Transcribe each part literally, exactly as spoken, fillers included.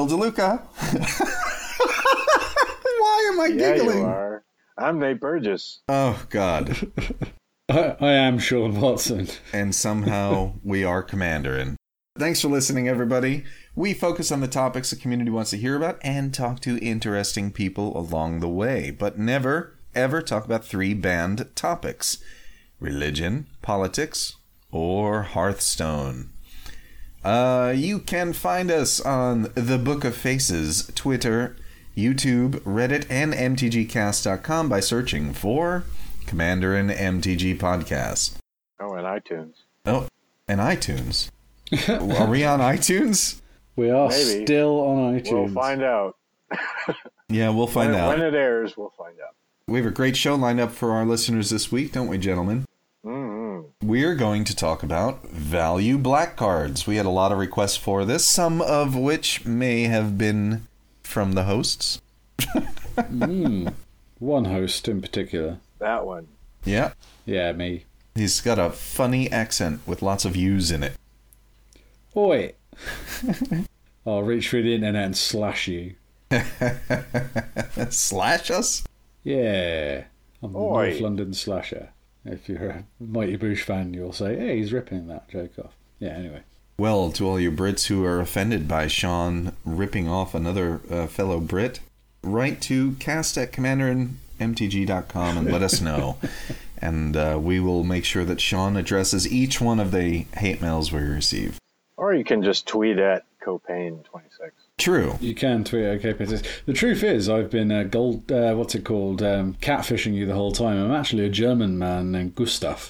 Phil DeLuca. Why am I yeah, giggling? You are. I'm Nate Burgess. Oh, God. I, I am Sean Watson. And somehow we are Commanderin'. Thanks for listening, everybody. We focus on the topics the community wants to hear about and talk to interesting people along the way, but never, ever talk about three banned topics: religion, politics, or Hearthstone. Uh, you can find us on The Book of Faces, Twitter, YouTube, Reddit, and M T G cast dot com by searching for Commanderin' M T G Podcast. Oh, and iTunes. Oh, and iTunes. Are we on iTunes? We are Maybe. still on iTunes. We'll find out. Yeah, we'll find when, out. When it airs, we'll find out. We have a great show lined up for our listeners this week, don't we, gentlemen? Mm-hmm. We're going to talk about value black cards. We had a lot of requests for this, some of which may have been from the hosts. mm. One host in particular. That one. Yeah. Yeah, me. He's got a funny accent with lots of U's in it. Oi. I'll reach through the internet and slash you. Slash us? Yeah. I'm the Oi. North London slasher. If you're a Mighty Boosh fan, you'll say, hey, he's ripping that joke off. Yeah, anyway. Well, to all you Brits who are offended by Sean ripping off another uh, fellow Brit, write to cast at commanderin m t g dot com and let us know. And uh, we will make sure that Sean addresses each one of the hate mails we receive. Or you can just tweet at Copain twenty-six. True. You can tweet, okay, Peter. The truth is, I've been uh, gold, uh, what's it called, um, catfishing you the whole time. I'm actually a German man named Gustav.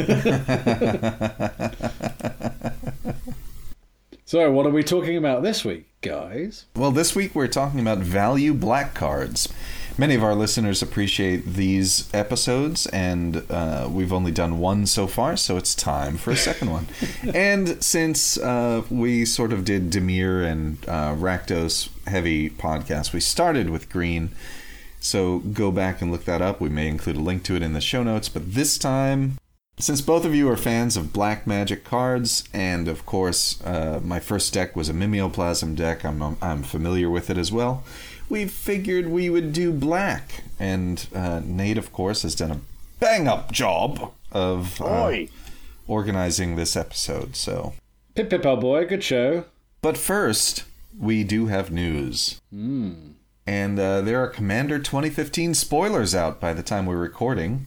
So, what are we talking about this week, guys? Well, this week we're talking about value black cards. Many of our listeners appreciate these episodes, and uh, we've only done one so far, so it's time for a second one. And since uh, we sort of did Dimir and uh, Rakdos heavy podcasts, we started with green, so go back and look that up. We may include a link to it in the show notes, but this time, since both of you are fans of black magic cards, and of course uh, my first deck was a Mimeoplasm deck, I'm, I'm familiar with it as well, we figured we would do black. And uh, Nate, of course, has done a bang-up job of uh, organizing this episode. So, Pip Pip, old boy, good show. But first, we do have news. Mm. And uh, there are Commander twenty fifteen spoilers out by the time we're recording.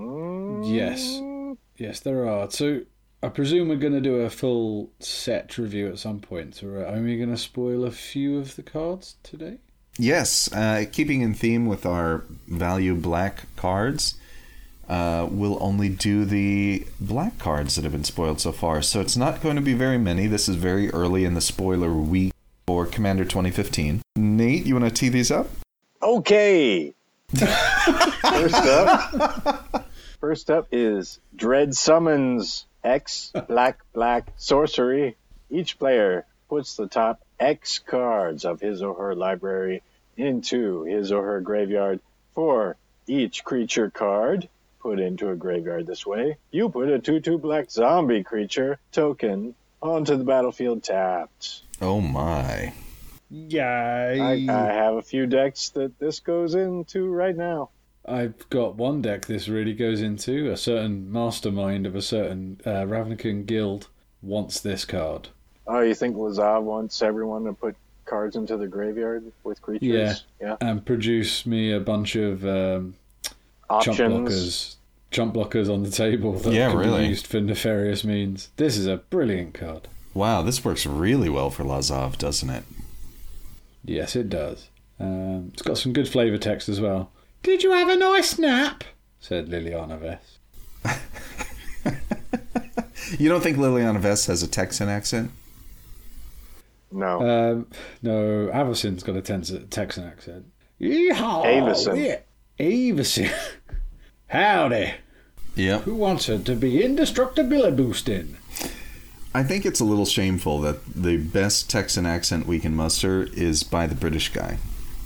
Yes. Yes, there are. So, I presume we're going to do a full set review at some point. So, are we going to spoil a few of the cards today? Yes, uh, keeping in theme with our value black cards, uh, we'll only do the black cards that have been spoiled so far. So it's not going to be very many. This is very early in the spoiler week for Commander twenty fifteen. Nate, you want to tee these up? Okay. First up, first up is Dread Summons X Black Black Sorcery. Each player puts the top X cards of his or her library into his or her graveyard. For each creature card put into a graveyard this way, you put a two two black zombie creature token onto the battlefield tapped. Oh my. Yay. I, I have a few decks that this goes into right now. I've got one deck this really goes into. A certain mastermind of a certain uh, Ravnican guild wants this card. Oh, you think Lazav wants everyone to put cards into the graveyard with creatures? Yeah, yeah. And produce me a bunch of um, options. Chump blockers, chump blockers on the table that yeah, can really. be used for nefarious means. This is a brilliant card. Wow, this works really well for Lazav, doesn't it? Yes, it does. Um, it's got some good flavour text as well. Did you have a nice nap? Said Liliana Vess. You don't think Liliana Vess has a Texan accent? No. Um, no, Avacyn's got a Texan accent. Yeehaw! Avacyn. Yeah. Avacyn. Howdy. Yep. Who wants it to be indestructibility boosting? I think it's a little shameful that the best Texan accent we can muster is by the British guy.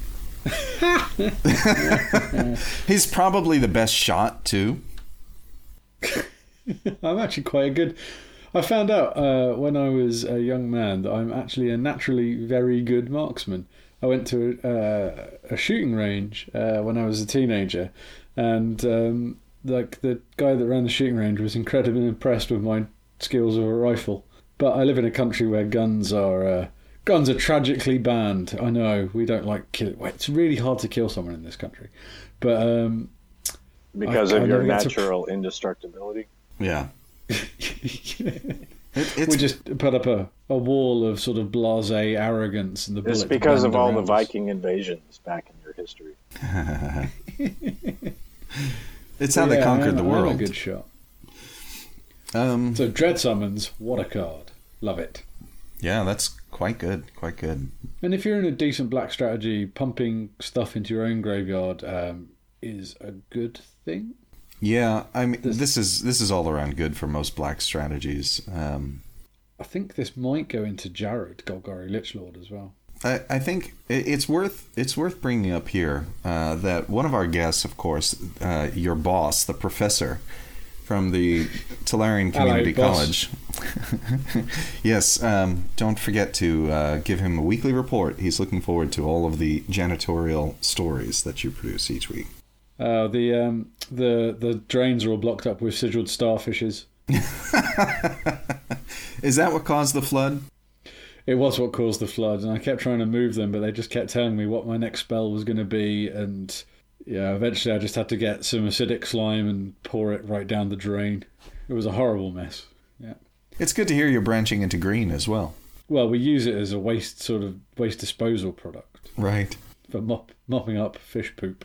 He's probably the best shot, too. I'm actually quite a good... I found out uh, when I was a young man that I'm actually a naturally very good marksman. I went to uh, a shooting range uh, when I was a teenager, and um, like the guy that ran the shooting range was incredibly impressed with my skills with a rifle. But I live in a country where guns are uh, guns are tragically banned. I know we don't like kill. Well, it's really hard to kill someone in this country, but um, because I, of I your never get to- natural indestructibility. Yeah. It, it's, we just put up a, a wall of sort of blasé arrogance, and the It's bullets because of bend all the around us. Viking invasions back in your history. it's how they Yeah, conquered I'm- the I'm world. a good shot. Um, So Dread Summons, what a card. Love it. yeah, that's quite good. Quite good. And if you're in a decent black strategy, pumping stuff into your own graveyard um, is a good thing. Yeah, I mean, This- this is this is all around good for most black strategies. Um, I think this might go into Jared, Golgari Lichlord as well. I, I think it- it's worth it's worth bringing up here uh, that one of our guests, of course, uh, your boss, the professor from the Tolarian Hello, Community boss. College. Yes, um, don't forget to uh, give him a weekly report. He's looking forward to all of the janitorial stories that you produce each week. Uh, the um, the the drains are all blocked up with sigilled starfishes. Is that what caused the flood? It was what caused the flood, and I kept trying to move them, but they just kept telling me what my next spell was going to be, and yeah, eventually I just had to get some acidic slime and pour it right down the drain. It was a horrible mess. Yeah. It's good to hear you're branching into green as well. Well, we use it as a waste sort of waste disposal product Right. for mop, mopping up fish poop.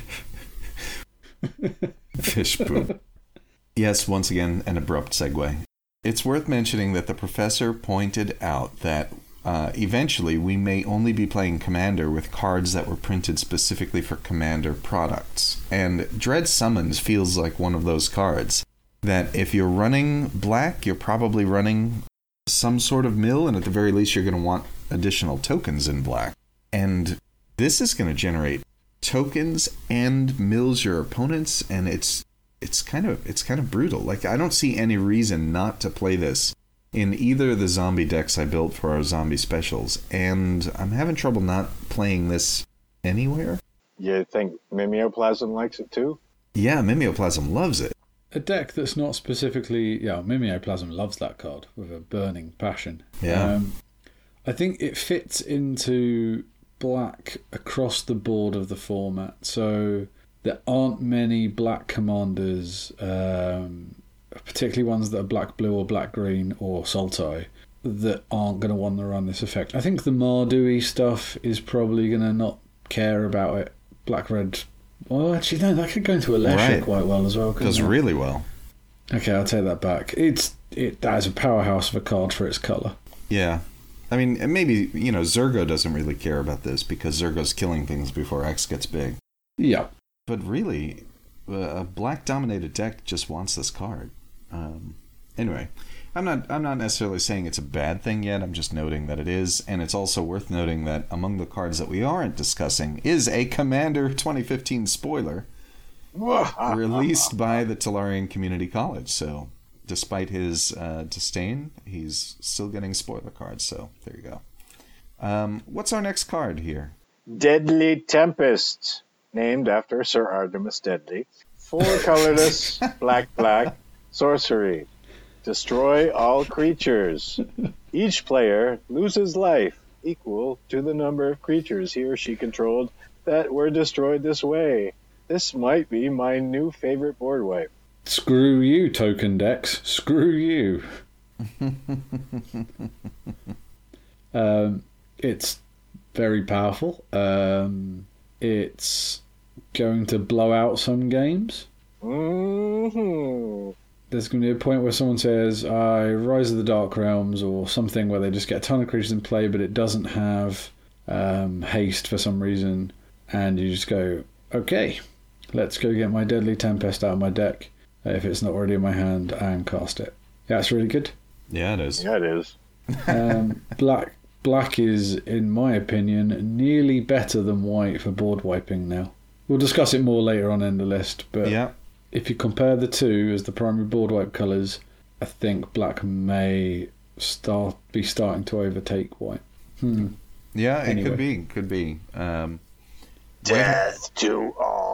Fish poop. Yes, once again, an abrupt segue. It's worth mentioning that the professor pointed out that uh, eventually we may only be playing Commander with cards that were printed specifically for Commander products. And Dread Summons feels like one of those cards that if you're running black, you're probably running some sort of mill, and at the very least you're going to want additional tokens in black. And this is going to generate tokens and mills your opponents, and it's it's kind of it's kind of brutal. Like, I don't see any reason not to play this in either of the zombie decks I built for our zombie specials, and I'm having trouble not playing this anywhere. You think Mimeoplasm likes it too? Yeah, Mimeoplasm loves it. A deck that's not specifically... Yeah, Mimeoplasm loves that card with a burning passion. Yeah. Um, I think it fits into black across the board of the format. So there aren't many black commanders, um, particularly ones that are black-blue or black-green or Sultai, that aren't going to want to run this effect. I think the Mardu stuff is probably going to not care about it. Black-red... Well, actually, no, that could go into a Lesher Right. quite well as well. couldn't Does it? really well. Okay, I'll take that back. It's it that is a powerhouse of a card for its colour. Yeah. I mean, and maybe, you know, Zergo doesn't really care about this because Zergo's killing things before X gets big. Yeah. But really, a black-dominated deck just wants this card. Um, anyway, I'm not I'm not necessarily saying it's a bad thing yet. I'm just noting that it is, and it's also worth noting that among the cards that we aren't discussing is a Commander twenty fifteen spoiler released by the Tolarian Community College. So, despite his uh, disdain, he's still getting spoiler cards. So, there you go. Um, what's our next card here? Deadly Tempest, named after Sir Artemis Deadly. Four colorless, black, black, sorcery. Destroy all creatures. Each player loses life equal to the number of creatures he or she controlled that were destroyed this way. This might be my new favorite board wipe. Screw you, token decks. Screw you. um, it's very powerful. Um, it's going to blow out some games. Mm-hmm. There's going to be a point where someone says, I Rise of the Dark Realms, or something where they just get a ton of creatures in play, but it doesn't have um, haste for some reason, and you just go, okay, let's go get my Deadly Tempest out of my deck, if it's not already in my hand, and cast it. Yeah, it's really good. Yeah, it is. Yeah, it is. Um, black black is, in my opinion, nearly better than white for board wiping now. We'll discuss it more later on in the list, but Yeah. if you compare the two as the primary board wipe colours, I think black may start be starting to overtake white. Hmm. Yeah, it Anyway. could be. Could be. Um, Death to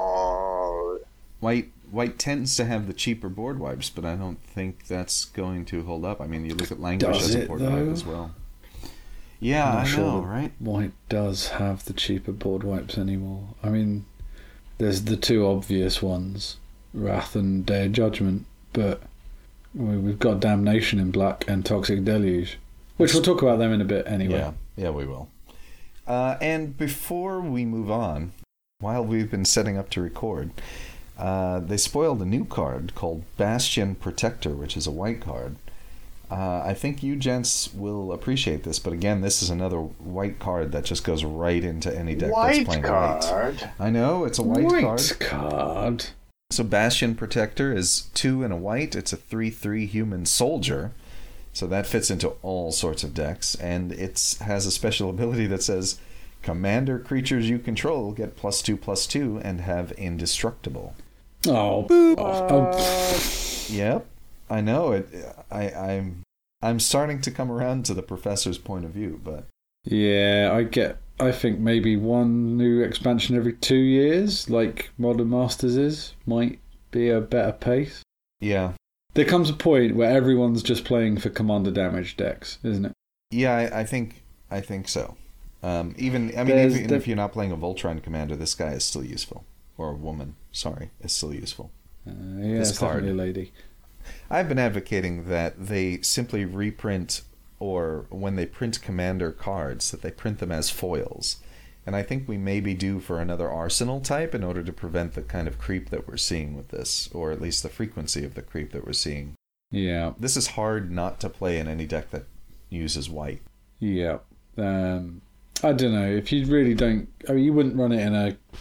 all. White white tends to have the cheaper board wipes, but I don't think that's going to hold up. I mean, you look at Languish Does as a it, board though? wipe as well. Yeah, I'm not I sure know, that right? White does have the cheaper board wipes anymore. I mean, there's the two obvious ones, Wrath and Day of Judgment, but we- we've got Damnation in black and Toxic Deluge, which we'll talk about them in a bit anyway. Yeah, yeah, we will. Uh, and before we move on, while we've been setting up to record, uh, they spoiled a new card called Bastion Protector, which is a white card. Uh, I think you gents will appreciate this, but again, this is another white card that just goes right into any deck that's White playing card. white. I know, it's a white, White card. card. So Bastion Protector is two and a white. It's a three three human soldier. So that fits into all sorts of decks. And it has a special ability that says, commander creatures you control get plus two plus two and have indestructible. Oh, oh, oh. Yep. I know it. I, I'm I'm starting to come around to the professor's point of view, but Yeah, I get. I think maybe one new expansion every two years, like Modern Masters is, might be a better pace. yeah. There comes a point where everyone's just playing for commander damage decks, isn't it? Yeah, I, I think I think so. Um, even I mean, There's even the- if you're not playing a Voltron commander, this guy is still useful. Or a woman, sorry, is still useful. Uh, yeah, This it's card. definitely a lady. I've been advocating that they simply reprint, or when they print commander cards, that they print them as foils. And I think we may be due for another arsenal type in order to prevent the kind of creep that we're seeing with this, or at least the frequency of the creep that we're seeing. Yeah, This is hard not to play in any deck that uses white. yeah. Um, I don't know if you really don't. I mean, you wouldn't run it in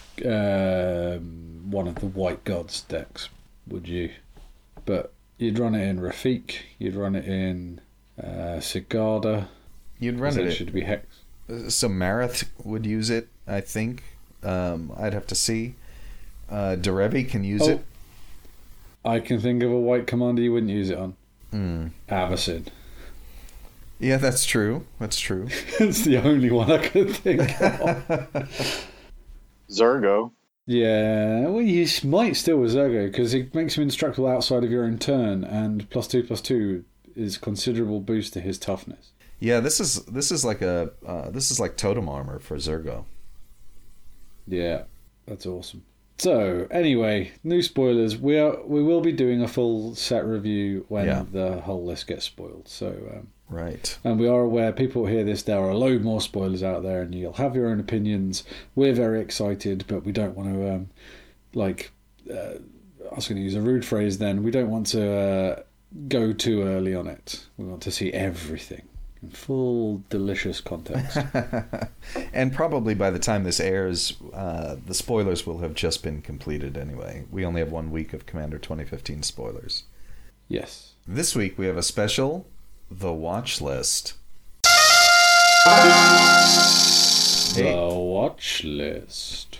a um, one of the White Gods decks, would you? But you'd run it in Rafik. You'd run it in uh, Sigarda. You'd run it. Should be Hex. So Marath would use it, I think. Um, I'd have to see. Uh, Derevi can use Oh. it. I can think of a white commander you wouldn't use it on. Mm. Avacyn. Yeah, that's true. That's true. It's the only one I could think of. Zergo. Yeah, well, you s- might still with Zergo because it makes him indestructible outside of your own turn, and plus two plus two is considerable boost to his toughness. Yeah, this is this is like a uh, this is like totem armor for Zergo. Yeah, that's awesome. So anyway, new spoilers. We are we will be doing a full set review when Yeah. the whole list gets spoiled. So. Um, Right. And we are aware, people hear this, there are a load more spoilers out there, and you'll have your own opinions. We're very excited, but we don't want to, um, like, uh, I was going to use a rude phrase then, we don't want to uh, go too early on it. We want to see everything in full, delicious context. And probably by the time this airs, uh, the spoilers will have just been completed anyway. We only have one week of Commander twenty fifteen spoilers. Yes. This week we have a special, The Watch List. Hey. The watch list.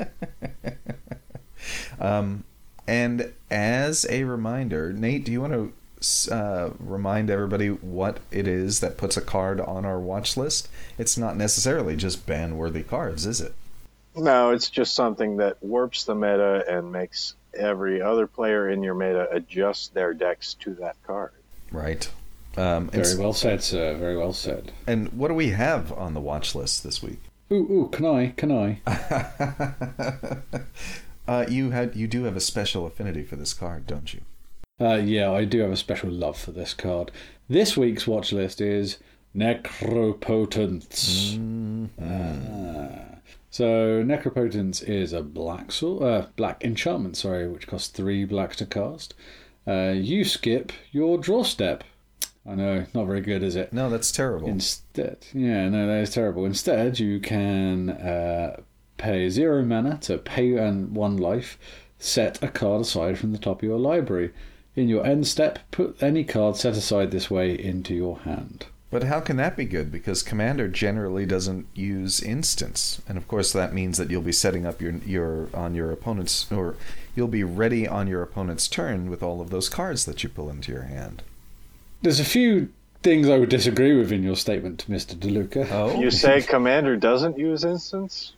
Um, and as a reminder, Nate, do you want to uh, remind everybody what it is that puts a card on our watch list? It's not necessarily just ban-worthy cards, is it? No, it's just something that warps the meta and makes every other player in your meta adjust their decks to that card. Right. Um, and, Very well said, sir. Very well said. and what do we have on the watch list this week? Ooh, ooh, can I? Can I? uh, you had you do have a special affinity for this card, don't you? Uh, yeah, I do have a special love for this card. This week's watch list is Necropotence. Ah. So Necropotence is a black sword, uh, black enchantment, sorry, which costs three black to cast. Uh, you skip your draw step. I know, not very good, is it? No, that's terrible. Instead, yeah, no, that is terrible. Instead, you can uh, pay zero mana to pay and one life, set a card aside from the top of your library. In your end step, put any card set aside this way into your hand. But how can that be good? Because Commander generally doesn't use instants, and of course that means that you'll be setting up your your on your opponent's, or you'll be ready on your opponent's turn with all of those cards that you pull into your hand. There's a few things I would disagree with in your statement, Mister DeLuca. Oh, You say Commander doesn't use instants?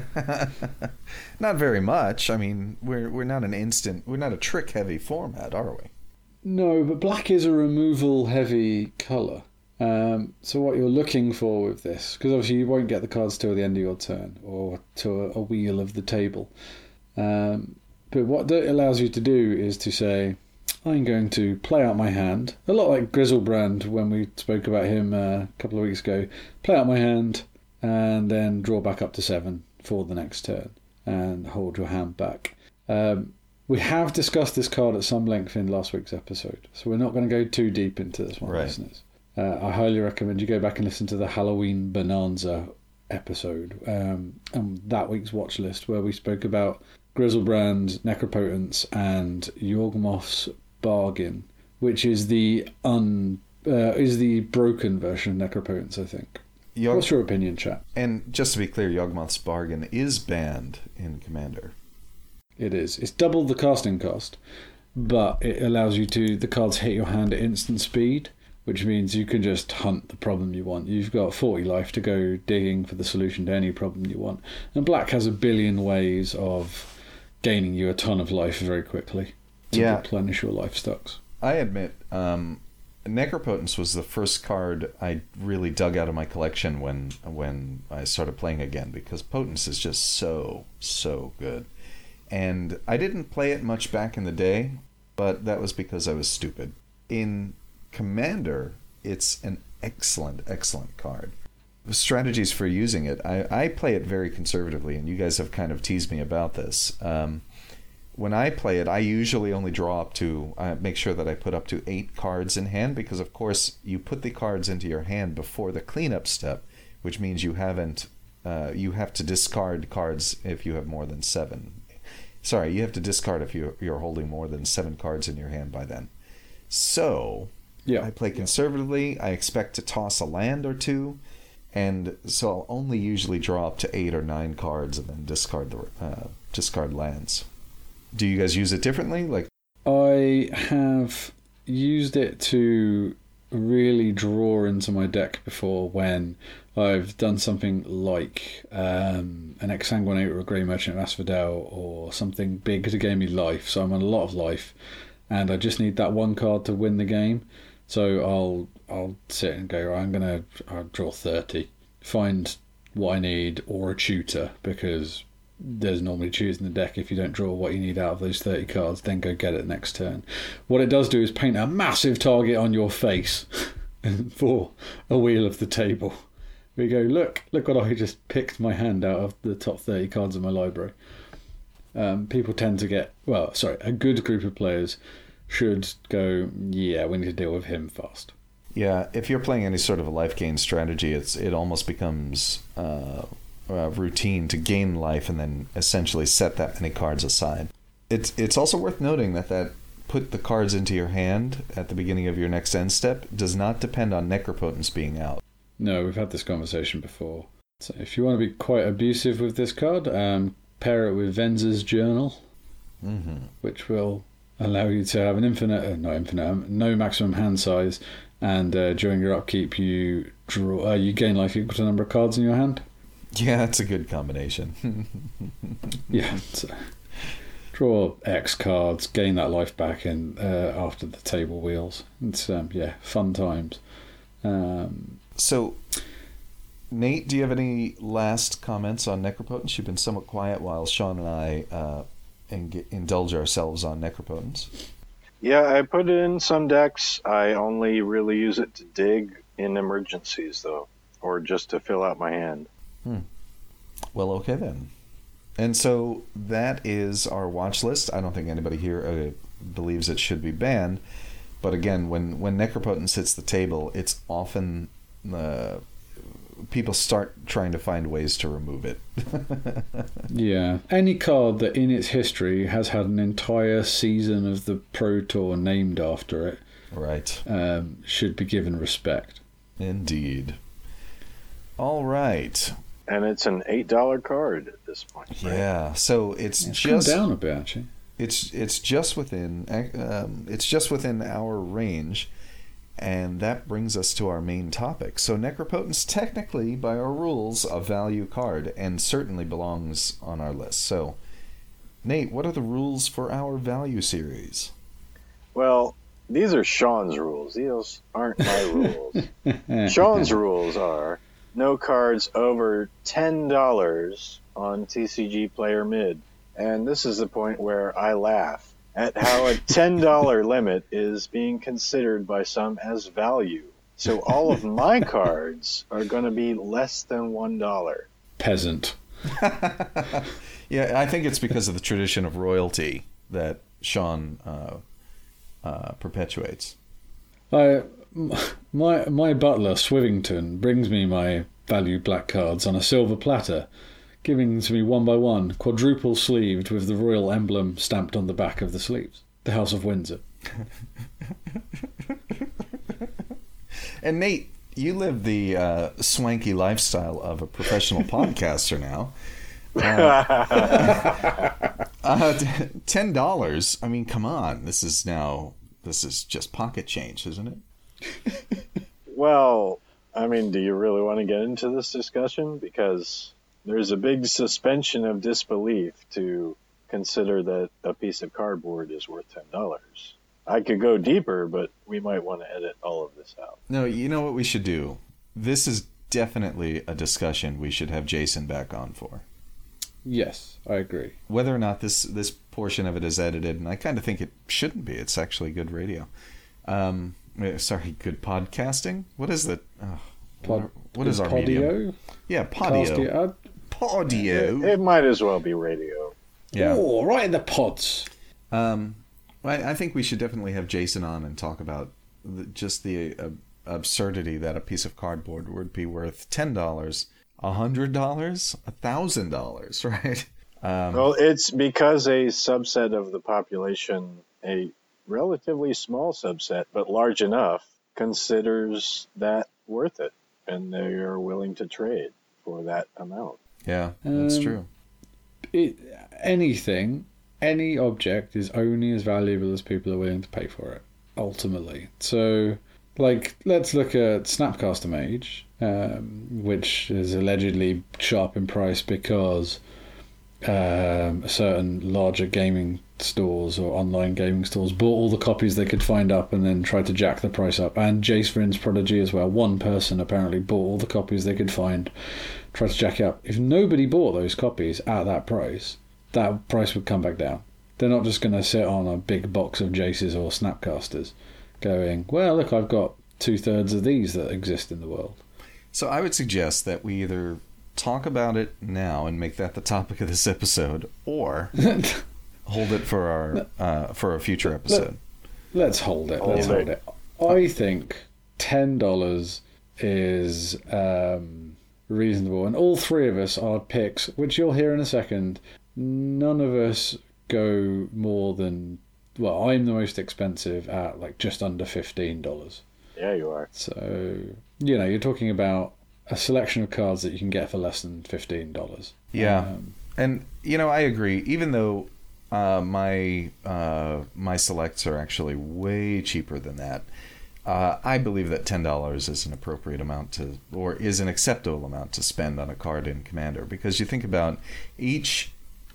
not very much. I mean, we're we're not an instant. We're not a trick-heavy format, are we? No, but black is a removal-heavy colour. Um, so what you're looking for with this, because obviously you won't get the cards till the end of your turn or to a, a wheel of the table. Um, but what that allows you to do is to say, I'm going to play out my hand. A lot like Griselbrand when we spoke about him uh, a couple of weeks ago. Play out my hand and then draw back up to seven for the next turn and hold your hand back. Um, we have discussed this card at some length in last week's episode, so we're not going to go too deep into this one, Right. listeners. Uh, I highly recommend you go back and listen to the Halloween Bonanza episode um, and that week's watch list where we spoke about Griselbrand, Necropotence, and Yawgmoth's Bargain, which is the un uh, is the broken version of Necropotence, I think. Yog- What's your opinion, chat? And just to be clear, Yawgmoth's Bargain is banned in Commander. It is. It's double the casting cost, but it allows you to the cards hit your hand at instant speed, which means you can just hunt the problem you want. You've got forty life to go digging for the solution to any problem you want. And black has a billion ways of gaining you a ton of life very quickly to Yeah. replenish your life stocks. I admit, um, Necropotence was the first card I really dug out of my collection when when I started playing again, because Potence is just so, so good. And I didn't play it much back in the day, but that was because I was stupid. In Commander, it's an excellent, excellent card. The strategies for using it, I, I play it very conservatively, and you guys have kind of teased me about this. Um, when I play it, I usually only draw up to, I make sure that I put up to eight cards in hand, because of course you put the cards into your hand before the cleanup step, which means you haven't, uh, you have to discard cards if you have more than seven. Sorry, you have to discard if you, you're holding more than seven cards in your hand by then. So, Yeah. I play conservatively. I expect to toss a land or two, and so I'll only usually draw up to eight or nine cards and then discard the uh, discard lands. Do you guys use it differently? Like, I have used it to really draw into my deck before when I've done something like um, an Exsanguinate or a Grey Merchant of Asphodel or something big to gain me life. So I'm on a lot of life, and I just need that one card to win the game. So I'll I'll sit and go, I'm gonna I'll draw thirty, find what I need or a tutor, because there's normally tutors in the deck. If you don't draw what you need out of those thirty cards, then go get it next turn. What it does do is paint a massive target on your face for a wheel of the table. We go, look, look what I just picked my hand out of the top thirty cards in my library. Um, people tend to get, well, sorry, a good group of players should go, yeah, we need to deal with him fast. yeah, if you're playing any sort of a life gain strategy, it's it almost becomes uh, uh, routine to gain life and then essentially set that many cards aside. It's it's also worth noting that that put the cards into your hand at the beginning of your next end step does not depend on Necropotence being out. No, we've had this conversation before. So if you want to be quite abusive with this card, um, pair it with Venza's Journal, Mm-hmm. which will allow you to have an infinite, uh, not infinite, um, no maximum hand size, and uh, during your upkeep you draw, uh, you gain life equal to the number of cards in your hand. Yeah, that's a good combination. Yeah. So draw X cards, gain that life back, and uh, after the table wheels, it's um, yeah, fun times. Um, So, Nate, do you have any last comments on Necropotence? You've been somewhat quiet while Sean and I uh, eng- indulge ourselves on Necropotence. Yeah, I put it in some decks. I only really use it to dig in emergencies, though, or just to fill out my hand. Hmm. Well, okay then. And so that is our watch list. I don't think anybody here uh, believes it should be banned. But again, when, when Necropotence hits the table, it's often... Uh, people start trying to find ways to remove it. yeah, any card that in its history has had an entire season of the Pro Tour named after it, Right. um, should be given respect. Indeed. All right. And it's an eight dollar card at this point. Right? Yeah. So it's It's just come down a bit, actually. it's it's just within um, it's just within our range, And that brings us to our main topic. So Necropotence, technically, by our rules, a value card, and certainly belongs on our list. So, Nate, what are the rules for our value series? Well, these are Sean's rules. These aren't my rules. Sean's rules are no cards over ten dollars on T C G Player Mid. And this is the point where I laugh at how a ten dollars limit is being considered by some as value. So all of my cards are going to be less than one dollar. Peasant. Yeah, I think it's because of the tradition of royalty that Sean uh, uh, perpetuates. I, my, my butler, Swivington, brings me my value black cards on a silver platter, giving them to me one by one, quadruple sleeved with the royal emblem stamped on the back of the sleeves. The House of Windsor. And Nate, you live the uh, swanky lifestyle of a professional podcaster now. Uh, uh, ten dollars. I mean, come on. This is now. This is just pocket change, isn't it? Well, I mean, do you really want to get into this discussion? Because there's a big suspension of disbelief to consider that a piece of cardboard is worth ten dollars. I could go deeper, but we might want to edit all of this out. No, you know what we should do? This is definitely a discussion we should have Jason back on for. Yes, I agree. Whether or not this, this portion of it is edited, and I kind of think it shouldn't be. It's actually good radio. Um, sorry, good podcasting? What is that? Oh, Pod, what, what is, is our Podio? medium? Yeah, Podio. Castia? Podio. It, it might as well be radio. Yeah. Oh, right in the pods. Um, I, I think we should definitely have Jason on and talk about the, just the uh, absurdity that a piece of cardboard would be worth ten dollars, one hundred dollars, one thousand dollars, right? Um, Well, it's because a subset of the population, a relatively small subset, but large enough, considers that worth it, and they are willing to trade for that amount. yeah, that's Um, true. It, anything, any object is only as valuable as people are willing to pay for it, ultimately. So, like, let's look at Snapcaster Mage, um, which is allegedly sharp in price because um, certain larger gaming stores or online gaming stores bought all the copies they could find up and then tried to jack the price up. And Jace Vryn's Prodigy as well. One person apparently bought all the copies they could find, tried to jack it up. If nobody bought those copies at that price, that price would come back down. They're not just going to sit on a big box of Jaces or Snapcasters going, well, look, I've got two-thirds of these that exist in the world. So I would suggest that we either talk about it now and make that the topic of this episode, or hold it for our uh, for a future episode. Let's hold it. Hold Let's it. hold it. I think ten dollars is um, reasonable, and all three of us are picks, which you'll hear in a second. None of us go more than, well, I'm the most expensive at like just under fifteen dollars. Yeah, you are. So, you know, you're talking about a selection of cards that you can get for less than fifteen dollars. Yeah, Um, and you know I agree. Even though uh, my uh, my selects are actually way cheaper than that, uh, I believe that ten dollars is an appropriate amount to, or is an acceptable amount to spend on a card in Commander, because you think about each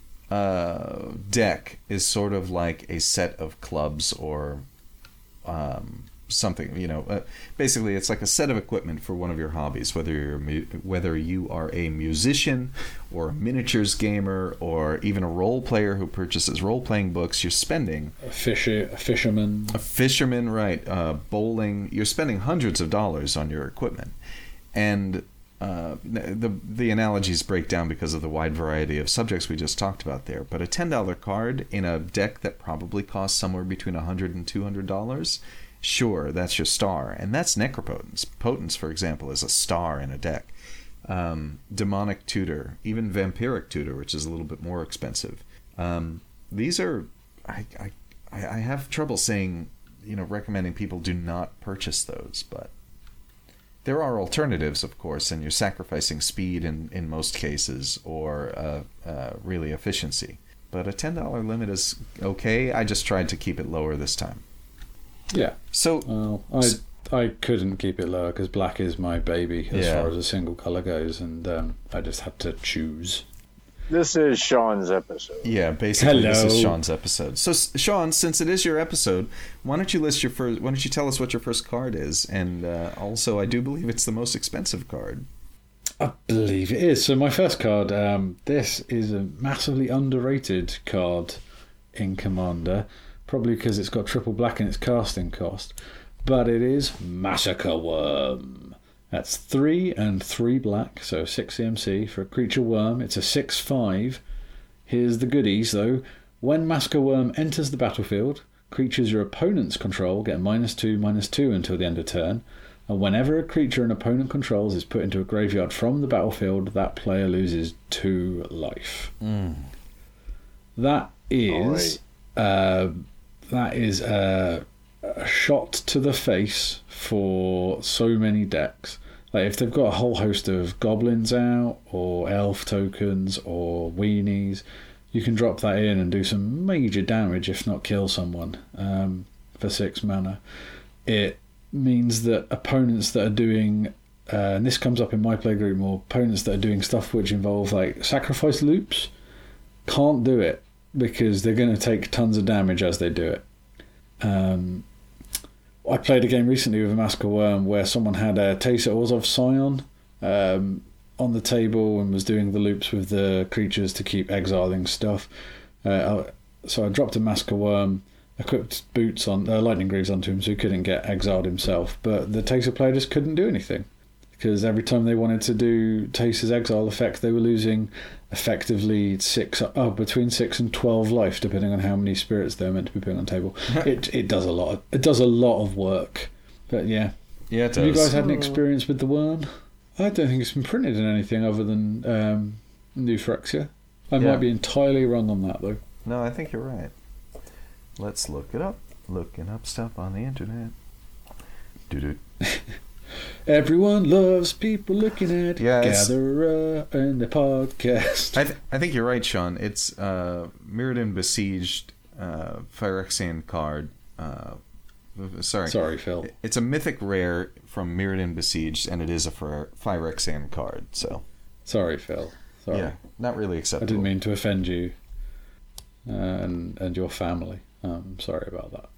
uh, deck is sort of like a set of clubs or um, something, you know, uh, basically it's like a set of equipment for one of your hobbies, whether you're a mu- whether you are a musician or a miniatures gamer or even a role player who purchases role-playing books. You're spending a fisher, a fisherman. a fisherman, right, uh, bowling, you're spending hundreds of dollars on your equipment. And uh, the the analogies break down because of the wide variety of subjects we just talked about there, but a ten dollars card in a deck that probably costs somewhere between one hundred dollars and two hundred dollars, sure, that's your star. And that's Necropotence. Potence, for example, is a star in a deck. Um, Demonic Tutor, even Vampiric Tutor, which is a little bit more expensive. Um, these are, I, I, I have trouble saying, you know, recommending people do not purchase those, but there are alternatives, of course, and you're sacrificing speed in, in most cases, or uh, uh, really efficiency. But a ten dollars limit is okay. I just tried to keep it lower this time. Yeah. So, Well, I I couldn't keep it lower because black is my baby as Yeah. far as a single color goes, and um, I just had to choose. This is Sean's episode. Yeah, basically this is Hello. Sean's episode. So, S- Sean, since it is your episode, why don't you list your first? Why don't you tell us what your first card is? And uh, also, I do believe it's the most expensive card. I believe it is. So my first card, um, this is a massively underrated card in Commander, probably because it's got triple black in its casting cost, but it is Massacre Worm. That's three and three black, so six C M C for a creature worm. It's a six five. Here's the goodies, though. When Massacre Worm enters the battlefield, creatures your opponents control get minus two, minus two until the end of turn. And whenever a creature an opponent controls is put into a graveyard from the battlefield, that player loses two life. Mm. That is uh, that is a, a shot to the face for so many decks. Like if they've got a whole host of goblins out, or elf tokens, or weenies, you can drop that in and do some major damage, if not kill someone, um, for six mana. It means that opponents that are doing, uh, and this comes up in my playgroup more, opponents that are doing stuff which involve like sacrifice loops can't do it because they're going to take tons of damage as they do it. Um, I played a game recently with a Massacre Worm where someone had a Taser Orzhov Scion um, on the table and was doing the loops with the creatures to keep exiling stuff. Uh, so I dropped a Massacre Worm, equipped boots on uh, lightning greaves onto him so he couldn't get exiled himself, but the Taser player just couldn't do anything because every time they wanted to do Taser's exile effect they were losing effectively six oh, between six and twelve life depending on how many spirits they're meant to be putting on the table. it it does a lot of, it does a lot of work, but yeah. Yeah, it does. Have you guys had an experience with the worm? I don't think it's been printed in anything other than um, New Phyrexia. I Yeah. might be entirely wrong on that though. No, I think you're right. Let's look it up. Looking up stuff on the internet. Doo-doo. Everyone loves people looking at Yeah, it's- Gatherer and the podcast. I, th- I think you're right, Sean. It's uh, Mirrodin Besieged uh, Phyrexian card. Uh, sorry. Sorry, Phil. It's a mythic rare from Mirrodin Besieged, and it is a Phyre- Phyrexian card. So, Sorry, Phil. Sorry. yeah, not really I acceptable. didn't mean to offend you uh, and and your family. Um, sorry about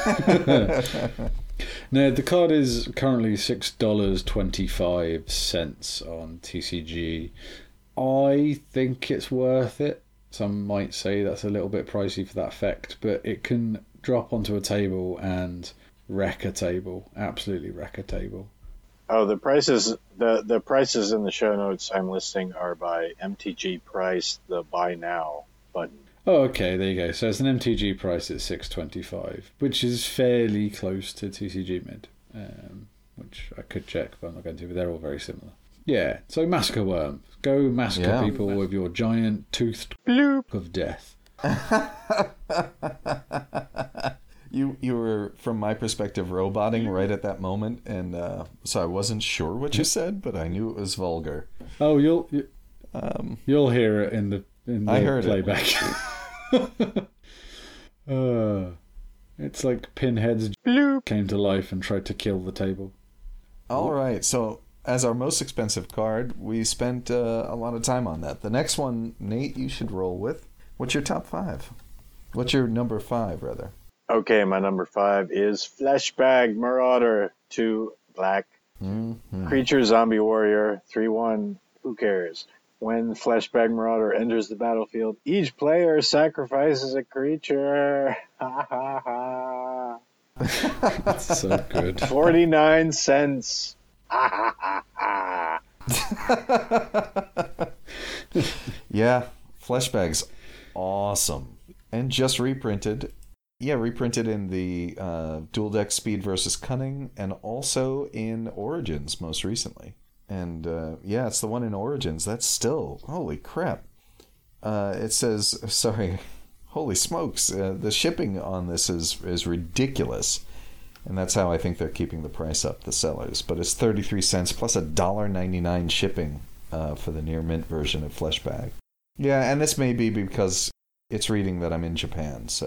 that. No, the card is currently six dollars twenty-five cents on T C G. I think it's worth it. Some might say that's a little bit pricey for that effect, but it can drop onto a table and wreck a table. Absolutely wreck a table. Oh, the prices the the prices in the show notes I'm listing are by M T G Price, the buy now button. Oh, okay, there you go. So it's an M T G price at six twenty-five, which is fairly close to T C G mid, um, which I could check, but I'm not going to. But they're all very similar. Yeah. So Massacre Worm, go massacre Yeah. people with your giant toothed Bloop. of death. You you were, from my perspective, roboting right at that moment, and uh, so I wasn't sure what you said, but I knew it was vulgar. Oh, you'll you, Um, you'll hear it in the in the I heard it. playback. uh, it's like Pinhead's Bloop. came to life and tried to kill the table. all right, so as our most expensive card, we spent uh, a lot of time on that. The next one, Nate, you should roll with. What's your top five? What's your number five, rather? Okay, my number five is Fleshbag Marauder, two black. Mm-hmm. Creature Zombie Warrior, three one. Who cares? When Fleshbag Marauder enters the battlefield, each player sacrifices a creature. Ha ha ha. It's so good. forty-nine cents. Ha ha ha ha. Yeah, Fleshbag's awesome. And just reprinted. Yeah, reprinted in the uh, Dual Deck Speed versus Cunning, and also in Origins most recently. And uh, yeah, it's the one in Origins. That's still, holy crap. Uh, it says, sorry, holy smokes. Uh, the shipping on this is, is ridiculous. And that's how I think they're keeping the price up, the sellers. But it's thirty-three cents plus a one dollar ninety-nine shipping uh, for the near mint version of Fleshbag. Yeah, and this may be because it's reading that I'm in Japan, so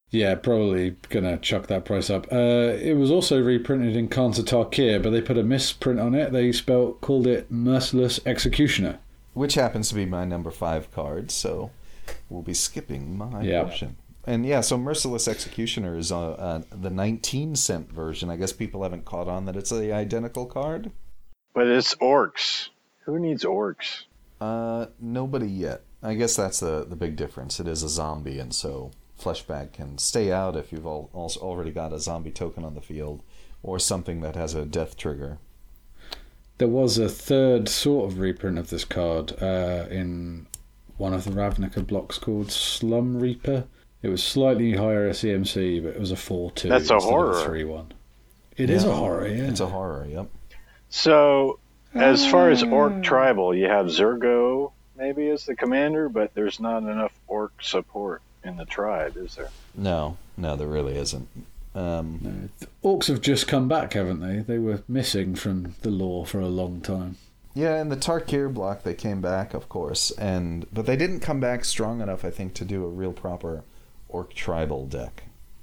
Yeah, probably gonna chuck that price up. Uh, it was also reprinted in Khans of Tarkir, but they put a misprint on it. They spelled called it Merciless Executioner, which happens to be my number five card. So we'll be skipping my yeah. version. And yeah, so Merciless Executioner is uh, uh, the nineteen cent version. I guess people haven't caught on that it's the identical card. But it's orcs. Who needs orcs? Uh, nobody yet. I guess that's the the big difference. It is a zombie, and so Fleshbag can stay out if you've all, also already got a zombie token on the field or something that has a death trigger. There was a third sort of reprint of this card uh, in one of the Ravnica blocks called Slum Reaper. It was slightly higher C M C, but it was a four two. That's a horror. three one. It yeah. is a horror, yeah. It's a horror, yep. So, as far as Orc Tribal, you have Zergo maybe as the commander, but there's not enough Orc support in the tribe, is there? No, no, there really isn't. Um, no. Orcs have just come back, haven't they? They were missing from the lore for a long time. Yeah, in the Tarkir block they came back, of course, and but they didn't come back strong enough, I think, to do a real proper Orc Tribal deck.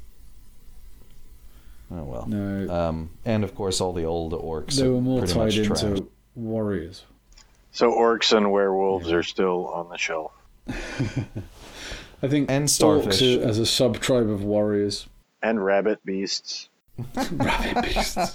Oh well. No. Um, and of course, all the old orcs. They were more tied into trashed. warriors. So orcs and werewolves yeah. are still on the shelf. I think and starfish orcs as a sub tribe of warriors and rabbit beasts. Rabbit beasts.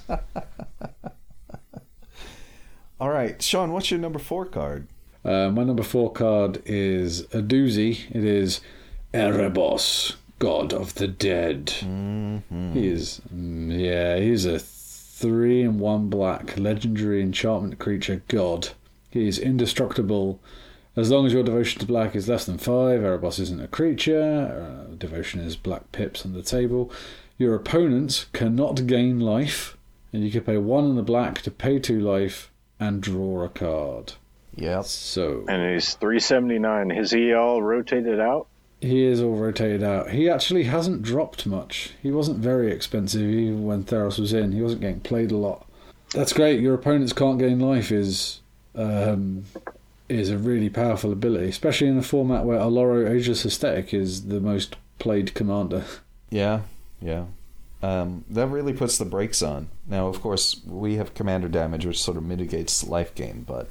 All right, Sean, what's your number four card? Uh, my number four card is a doozy. It is Erebos, God of the Dead. Mm-hmm. He is, yeah, he's a three and one black legendary enchantment creature god. He is indestructible. As long as your devotion to black is less than five, Erebos isn't a creature. Uh, devotion is black pips on the table. Your opponents cannot gain life, and you can pay one in the black to pay two life and draw a card. Yep. So. And he's three seventy-nine. Is he all rotated out? He is all rotated out. He actually hasn't dropped much. He wasn't very expensive even when Theros was in. He wasn't getting played a lot. That's great. Your opponents can't gain life is um, is a really powerful ability, especially in a format where Aloro Aegis Aesthetic is the most played commander. Yeah, yeah. Um, that really puts the brakes on. Now, of course, we have commander damage, which sort of mitigates life gain, but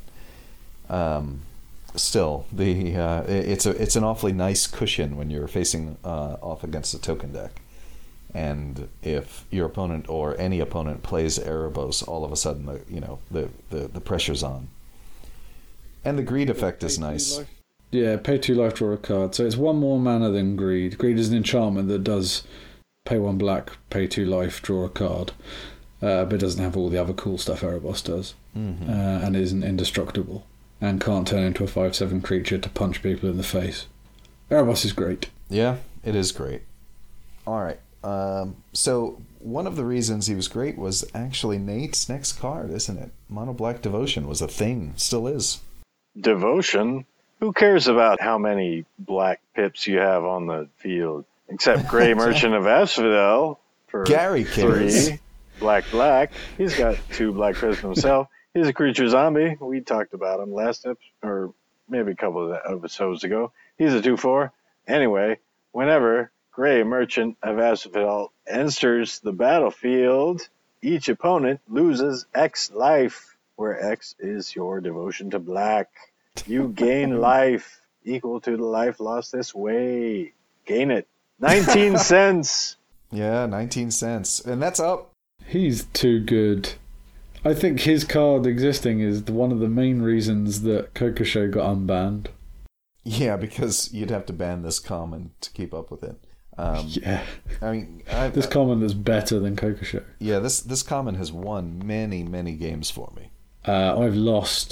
um, still, the uh, it's a it's an awfully nice cushion when you're facing uh, off against a token deck. And if your opponent or any opponent plays Erebos, all of a sudden, the you know the, the, the pressure's on. And the greed effect is nice. Yeah, pay two life, draw a card. So it's one more mana than greed. Greed is an enchantment that does pay one black, pay two life, draw a card, uh, but it doesn't have all the other cool stuff Erebos does, mm-hmm. uh, and isn't indestructible, and can't turn into a five seven creature to punch people in the face. Erebos is great. Yeah, it is great. All right. Um, so one of the reasons he was great was actually Nate's next card, isn't it? Mono Black Devotion was a thing, still is. Devotion? Who cares about how many black pips you have on the field? Except Grey Merchant of Asphodel for Gary cares. three. Black, black. He's got two black pips himself. He's a creature zombie. We talked about him last episode, or maybe a couple of episodes ago. He's a two four. Anyway, whenever Grey Merchant of Asphodel enters the battlefield, each opponent loses X life, where X is your devotion to black. You gain life equal to the life lost this way. Gain it. nineteen cents. Yeah, nineteen cents. And that's up. He's too good. I think his card existing is one of the main reasons that Kokosho got unbanned. Yeah, because you'd have to ban this common to keep up with it. Um, yeah. I mean, I, this common is better than Kokosho. Yeah, this this common has won many, many games for me. Uh, I've lost.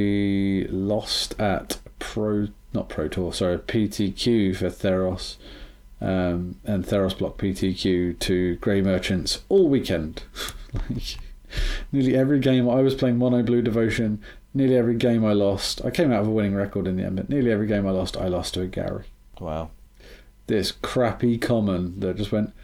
I lost at Pro, not Pro Tour, sorry, P T Q for Theros. Um, and Theros block P T Q to Grey Merchants all weekend. Like, nearly every game I was playing Mono Blue Devotion, nearly every game I lost. I came out of a winning record in the end, but nearly every game I lost, I lost to a Gary. Wow. This crappy common that just went,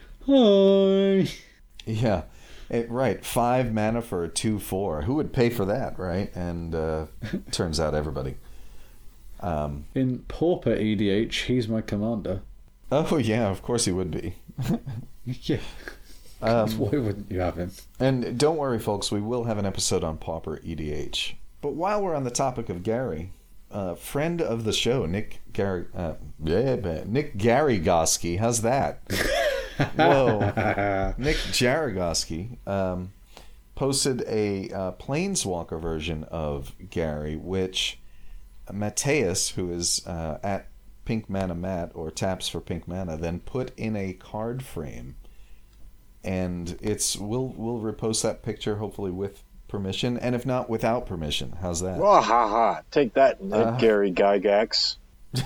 hi. Yeah, it, right. Five mana for a two four. Who would pay for that, right? And uh, turns out everybody. Um, in Pauper E D H, he's my commander. Oh yeah, of course he would be. Yeah. Um, Why wouldn't you have him? And don't worry, folks, we will have an episode on Pauper E D H. But while we're on the topic of Gary, uh, friend of the show, Nick Gary, uh, yeah, Nick Garagoski, how's that? Whoa, Nick Garagoski um, posted a uh, Planeswalker version of Gary, which Mateus, who is uh, at Pink Mana Matt or taps for Pink Mana, then put in a card frame. And it's we'll we'll repost that picture hopefully with permission, and if not, without permission. How's that? Wah ha ha! Take that, uh, Gary Gygax.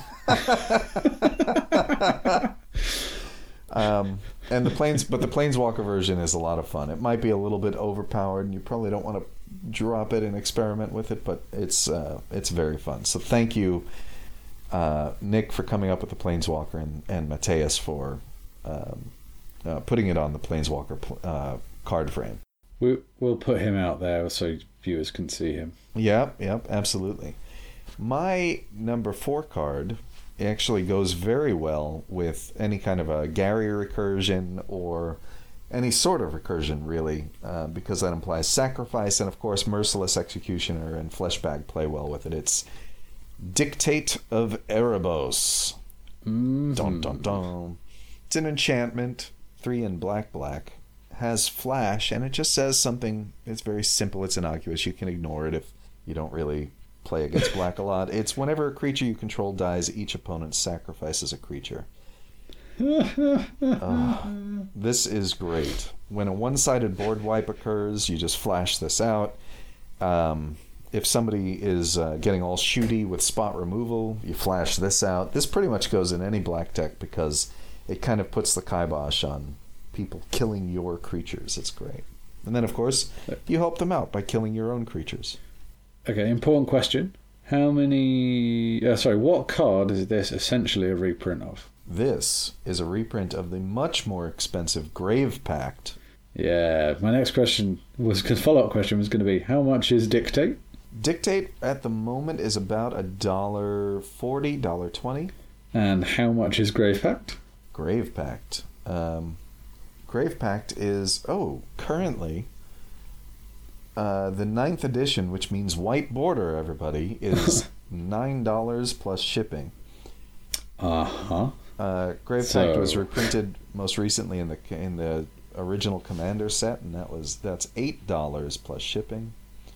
um, and the planes, but the Planeswalker version is a lot of fun. It might be a little bit overpowered, and you probably don't want to drop it and experiment with it, but it's uh, it's very fun. So thank you, uh, Nick, for coming up with the Planeswalker, and and Mateus for. Um, Uh, putting it on the Planeswalker uh, card frame. We, we'll put him out there so viewers can see him. Yep, yep, absolutely. My number four card actually goes very well with any kind of a Gary recursion or any sort of recursion, really, uh, because that implies sacrifice, and of course Merciless Executioner and Fleshbag play well with it. It's Dictate of Erebos. Mm-hmm. Dun, dun, dun. It's an enchantment. Three in black black, has flash, and it just says something. It's very simple. It's innocuous. You can ignore it if you don't really play against black a lot. It's whenever a creature you control dies, each opponent sacrifices a creature. uh, this is great. When a one-sided board wipe occurs, you just flash this out. Um, if somebody is uh, getting all shooty with spot removal, you flash this out. This pretty much goes in any black deck because it kind of puts the kibosh on people killing your creatures. It's great. And then, of course, you help them out by killing your own creatures. Okay, important question. How many... Uh, sorry, what card is this essentially a reprint of? This is a reprint of the much more expensive Grave Pact. Yeah, my next question was... Because follow-up question was going to be, how much is Dictate? Dictate at the moment is about a dollar forty, dollar twenty. And how much is Grave Pact? Grave Pact. Um, Grave Pact is, oh, currently, uh, the ninth edition, which means white border, everybody, is nine dollars plus shipping. Uh-huh. Uh, Grave So- Pact was reprinted most recently in the in the original Commander set, and that was that's eight dollars plus shipping.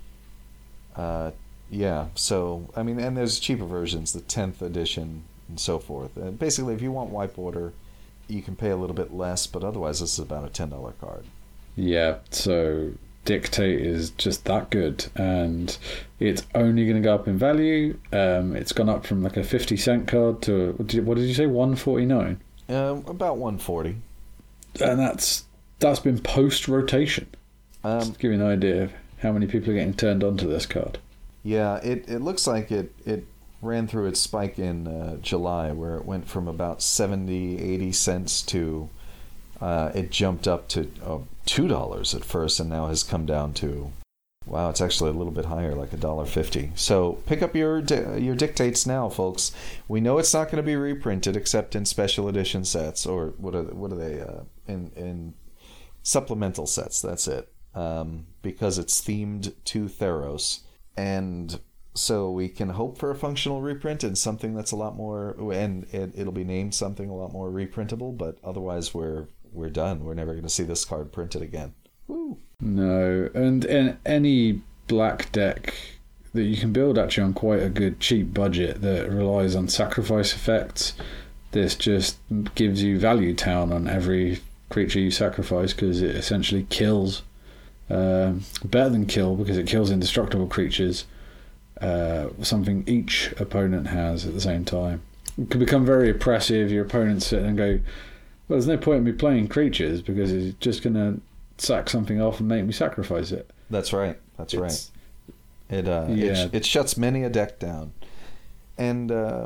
Uh, yeah, so, I mean, and there's cheaper versions, the tenth edition, and so forth. Uh, basically, if you want white border, you can pay a little bit less, but otherwise this is about a ten dollars card. Yeah, so Dictate is just that good, and it's only going to go up in value. Um, it's gone up from like a fifty cent card to, what did, what did you say, one forty-nine? Uh, about one forty. And that's that's been post-rotation. Um, Just to give you an idea of how many people are getting turned onto this card. yeah, it, it looks like it, it ran through its spike in uh, July, where it went from about seventy, eighty cents to uh, it jumped up to oh, two dollars at first, and now has come down to, wow, it's actually a little bit higher, like a dollar fifty. So pick up your di- your Dictates now, folks. We know it's not going to be reprinted except in special edition sets, or what are what are they uh, in in supplemental sets. That's it, um, because it's themed to Theros, and so we can hope for a functional reprint and something that's a lot more, and it, it'll be named something a lot more reprintable. But otherwise, we're we're done. We're never going to see this card printed again. Woo. No, and in any black deck that you can build actually on quite a good cheap budget that relies on sacrifice effects, this just gives you value town on every creature you sacrifice because it essentially kills. Um, better than kill because it kills indestructible creatures. Uh, something each opponent has at the same time. It can become very oppressive. Your opponents sit and go, well, there's no point in me playing creatures because it's just going to sack something off and make me sacrifice it. That's right. That's It's- right. It uh, Yeah. it, it shuts many a deck down. And uh,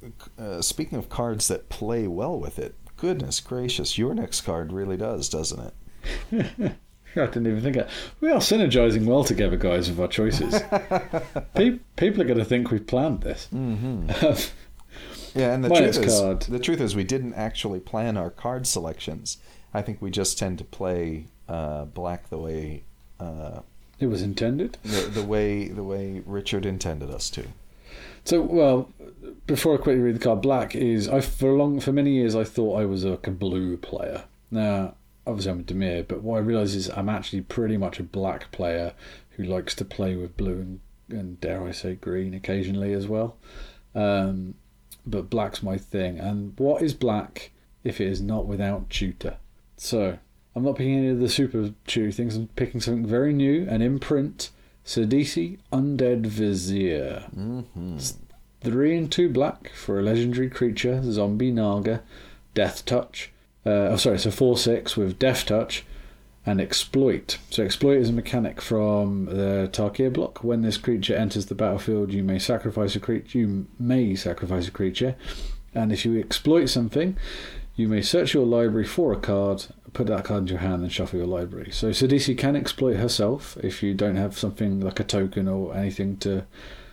uh, speaking of cards that play well with it, goodness gracious, your next card really does, doesn't it? I didn't even think of We are synergizing well together, guys, with our choices. Pe- people are going to think we've planned this. Mm-hmm. Yeah, and the Minus truth is, card. the truth is, we didn't actually plan our card selections. I think we just tend to play uh, black the way uh, It was intended. the, the way the way Richard intended us to. So, well, before I quickly read the card, black is I for long for many years I thought I was like a blue player. Now, obviously I'm a Dimir, but what I realise is I'm actually pretty much a black player who likes to play with blue and, and dare I say green occasionally as well. Um, but black's my thing. And what is black if it is not without tutor? So, I'm not picking any of the super chewy things. I'm picking something very new, an imprint, Sidisi Undead Vizier. Mm-hmm. It's three and two black for a legendary creature, Zombie Naga, Death Touch. Uh, oh, sorry, so four six with Death Touch and Exploit. So Exploit is a mechanic from the Tarkir block. When this creature enters the battlefield, you may sacrifice a creature. You may sacrifice a creature, and if you exploit something, you may search your library for a card, put that card into your hand, and shuffle your library. So Sidisi can exploit herself if you don't have something like a token or anything to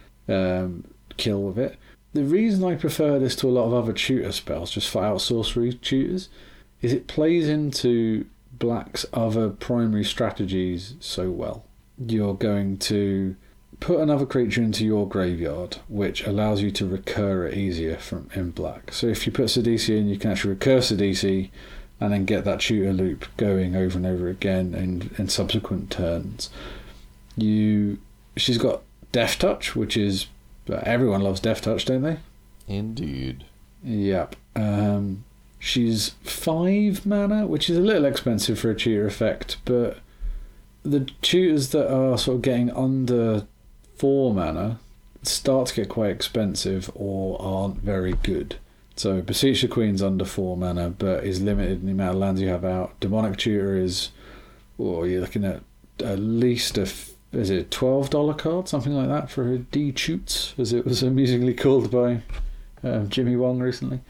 um, kill with it. The reason I prefer this to a lot of other tutor spells, just for out sorcery tutors, is it plays into black's other primary strategies so well. You're going to put another creature into your graveyard, which allows you to recur it easier from in black. So if you put Sidisi in, you can actually recur Sidisi and then get that tutor loop going over and over again in, in subsequent turns. You, she's got Death Touch, which is everyone loves Death Touch, don't they? Indeed. Yep. Um, she's five mana, which is a little expensive for a tutor effect, but the tutors that are sort of getting under four mana start to get quite expensive or aren't very good. So Beseech the Queen's under four mana, but is limited in the amount of lands you have out. Demonic Tutor is, oh, you're looking at at least a, is it twelve dollars card, something like that, for a D-Choots, as it was amusingly called by uh, Jimmy Wong recently.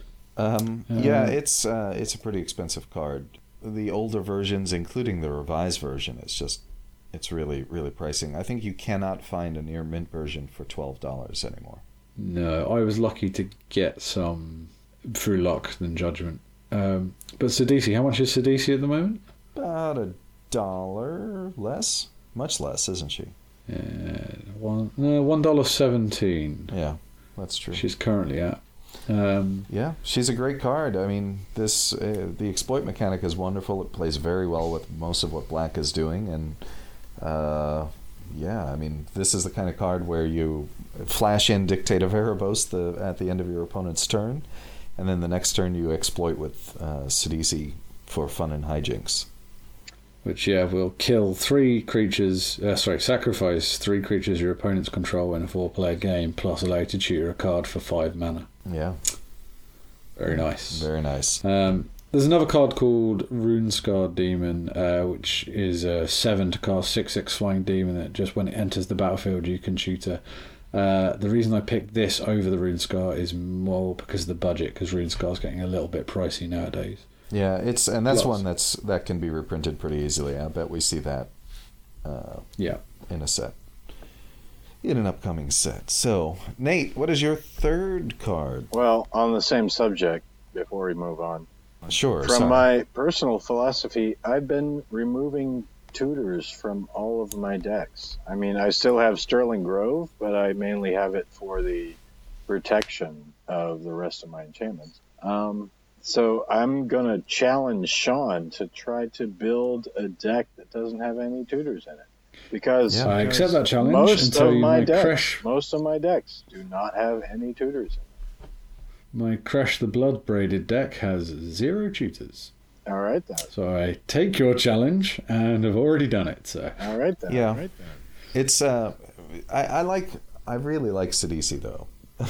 Um, yeah, it's uh, it's a pretty expensive card. The older versions, including the revised version, it's just it's really really pricing. I think you cannot find a near mint version for twelve dollars anymore. No, I was lucky to get some through luck than judgment. Um, but Sidisi, how much is Sidisi at the moment? About a dollar less, much less, isn't she? Yeah, one no one dollar seventeen. Yeah, that's true. She's currently at. Um, yeah, she's a great card. I mean, this uh, the exploit mechanic is wonderful. It plays very well with most of what black is doing, and uh, yeah, I mean, this is the kind of card where you flash in Dictate of Erebos the at the end of your opponent's turn, and then the next turn you exploit with uh, Sidisi for fun and hijinks. Which, yeah, will kill three creatures, uh, sorry, sacrifice three creatures your opponents control in a four-player game, plus allow you to tutor a card for five mana. Yeah. Very nice. Very nice. Um, there's another card called Runescarred Demon, uh, which is a seven to cast six six flying demon that just when it enters the battlefield you can tutor. Uh, the reason I picked this over the Runescar is more because of the budget, because Runescar's getting a little bit pricey nowadays. Yeah, it's and that's Plus. one that's that can be reprinted pretty easily. I bet we see that uh, Yeah. in a set. In an upcoming set. So, Nate, what is your third card? Well, on the same subject, before we move on, Sure. from sorry. my personal philosophy, I've been removing tutors from all of my decks. I mean, I still have Sterling Grove, but I mainly have it for the protection of the rest of my enchantments. Um, so I'm going to challenge Sean to try to build a deck that doesn't have any tutors in it. Because, Yeah. I accept that challenge most until of you my may decks, crash most of my decks do not have any tutors in it. my Crash the Blood Braided deck has zero tutors. All right then. So I take your challenge and have already done it. So All right then. Yeah. All right then. It's uh, I, I like I really like Sidisi though.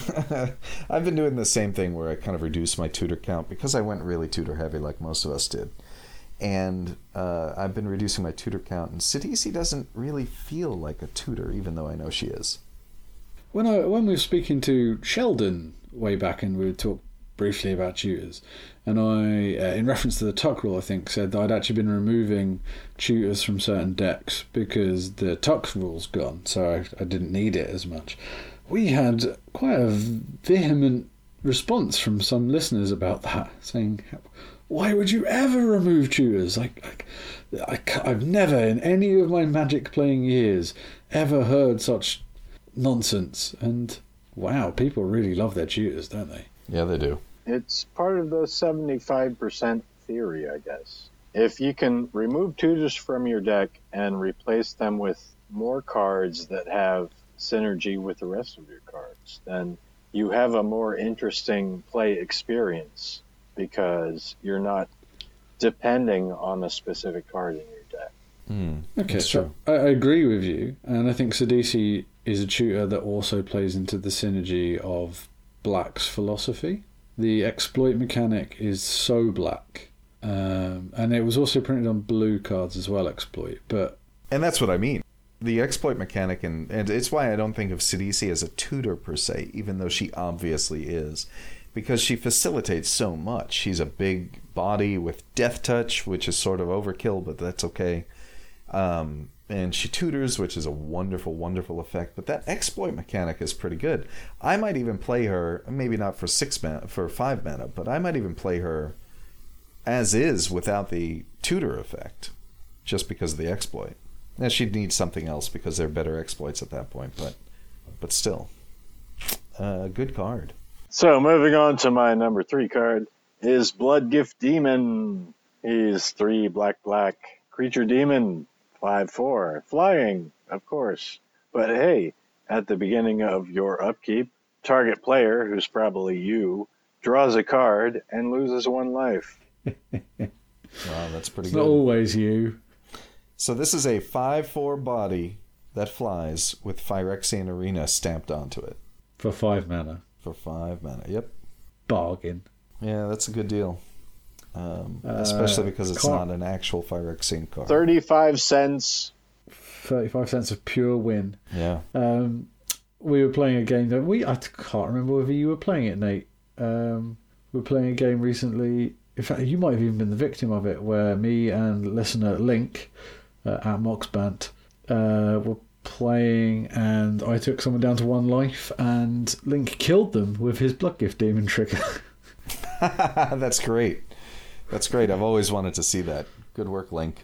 I've been doing the same thing where I kind of reduce my tutor count because I went really tutor heavy like most of us did, and uh, I've been reducing my tutor count. And Sidisi doesn't really feel like a tutor, even though I know she is. when I when we were speaking to Sheldon way back, and we would talk briefly about tutors, and I, uh, in reference to the Tuck rule, I think said that I'd actually been removing tutors from certain decks because the Tuck rule's gone, so I, I didn't need it as much. We had quite a vehement response from some listeners about that, saying, "Why would you ever remove tutors? Like, I, I, I've never, in any of my Magic playing years, ever heard such nonsense." And wow, people really love their tutors, don't they? Yeah, they do. It's part of the seventy-five percent theory, I guess. If you can remove tutors from your deck and replace them with more cards that have synergy with the rest of your cards, then you have a more interesting play experience because you're not depending on a specific card in your deck. Mm, okay, so I, I agree with you, and I think Sidisi is a tutor that also plays into the synergy of Black's philosophy. The exploit mechanic is so Black, um, and it was also printed on blue cards as well, exploit. But and that's what I mean. The exploit mechanic, and, and it's why I don't think of Sidisi as a tutor per se, even though she obviously is, because she facilitates so much. She's a big body with death touch, which is sort of overkill, but that's okay. Um, and she tutors, which is a wonderful, wonderful effect. But that exploit mechanic is pretty good. I might even play her, maybe not for six mana, for five mana, but I might even play her as is without the tutor effect, just because of the exploit. Now, she'd need something else because they're better exploits at that point, but but still, a uh, good card. So, moving on to my number three card is Bloodgift Demon. He's three black, black, creature demon, five four, flying, of course. But hey, at the beginning of your upkeep, target player, who's probably you, draws a card and loses one life. Wow, that's pretty it's good. Not always you. So this is a five four body that flies with Phyrexian Arena stamped onto it. For five mana. For five mana, yep. Bargain. Yeah, that's a good deal. Um, Uh, especially because it's can't- not an actual Phyrexian card. thirty-five cents. thirty-five cents of pure win. Yeah. Um, we were playing a game that we, I can't remember whether you were playing it, Nate. Um, we were playing a game recently. In fact, you might have even been the victim of it, where me and listener Link uh, at Moxbant uh, were playing, and I took someone down to one life, and Link killed them with his Bloodgift Demon trigger. That's great. That's great. I've always wanted to see that. Good work, Link.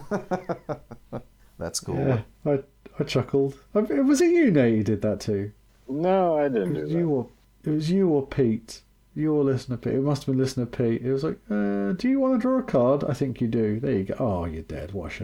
That's cool. Yeah, I I chuckled. I, was it you, Nate, who did that too? No, I didn't It do was that. you or it was you or Pete. You or listener Pete. It must have been listener Pete. It was like, uh, do you want to draw a card? I think you do. There you go. Oh, you're dead. What a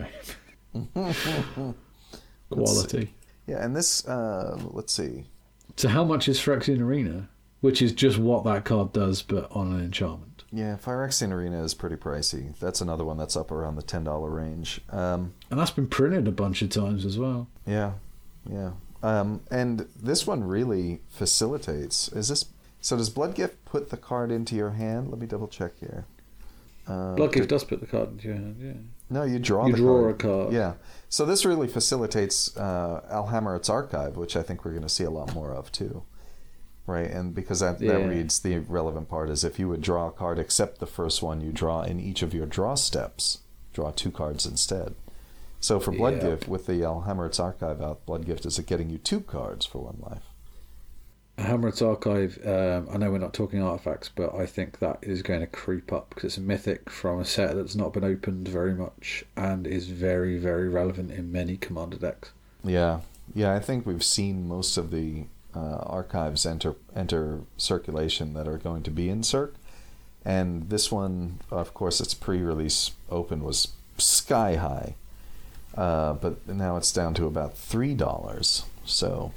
shame. Quality. Yeah, and this, uh, let's see. So how much is Phyrexian Arena? Which is just what that card does, but on an enchantment. Yeah, Phyrexian Arena is pretty pricey. That's another one that's up around the ten dollars range. Um, And that's been printed a bunch of times as well. yeah, yeah. Um, and this one really facilitates. Is this... So does Bloodgift put the card into your hand? Let me double check here. Uh, Bloodgift does put the card into your hand, yeah. No, you draw You the draw card. a card. Yeah. So this really facilitates uh, Alhammarret's Archive, which I think we're going to see a lot more of too. Right? And because that, Yeah. that reads, the relevant part is if you would draw a card except the first one you draw in each of your draw steps, draw two cards instead. So for Bloodgift, Yep. with the Alhammarret's Archive out, Bloodgift is getting you two cards for one life. Hammeret's Archive, um, I know we're not talking artifacts, but I think that is going to creep up because it's a mythic from a set that's not been opened very much and is very, very relevant in many commander decks. Yeah. Yeah, I think we've seen most of the uh, archives enter enter circulation that are going to be in Circ. And this one, of course, its pre-release open was sky high. Uh, but now it's down to about three dollars. So...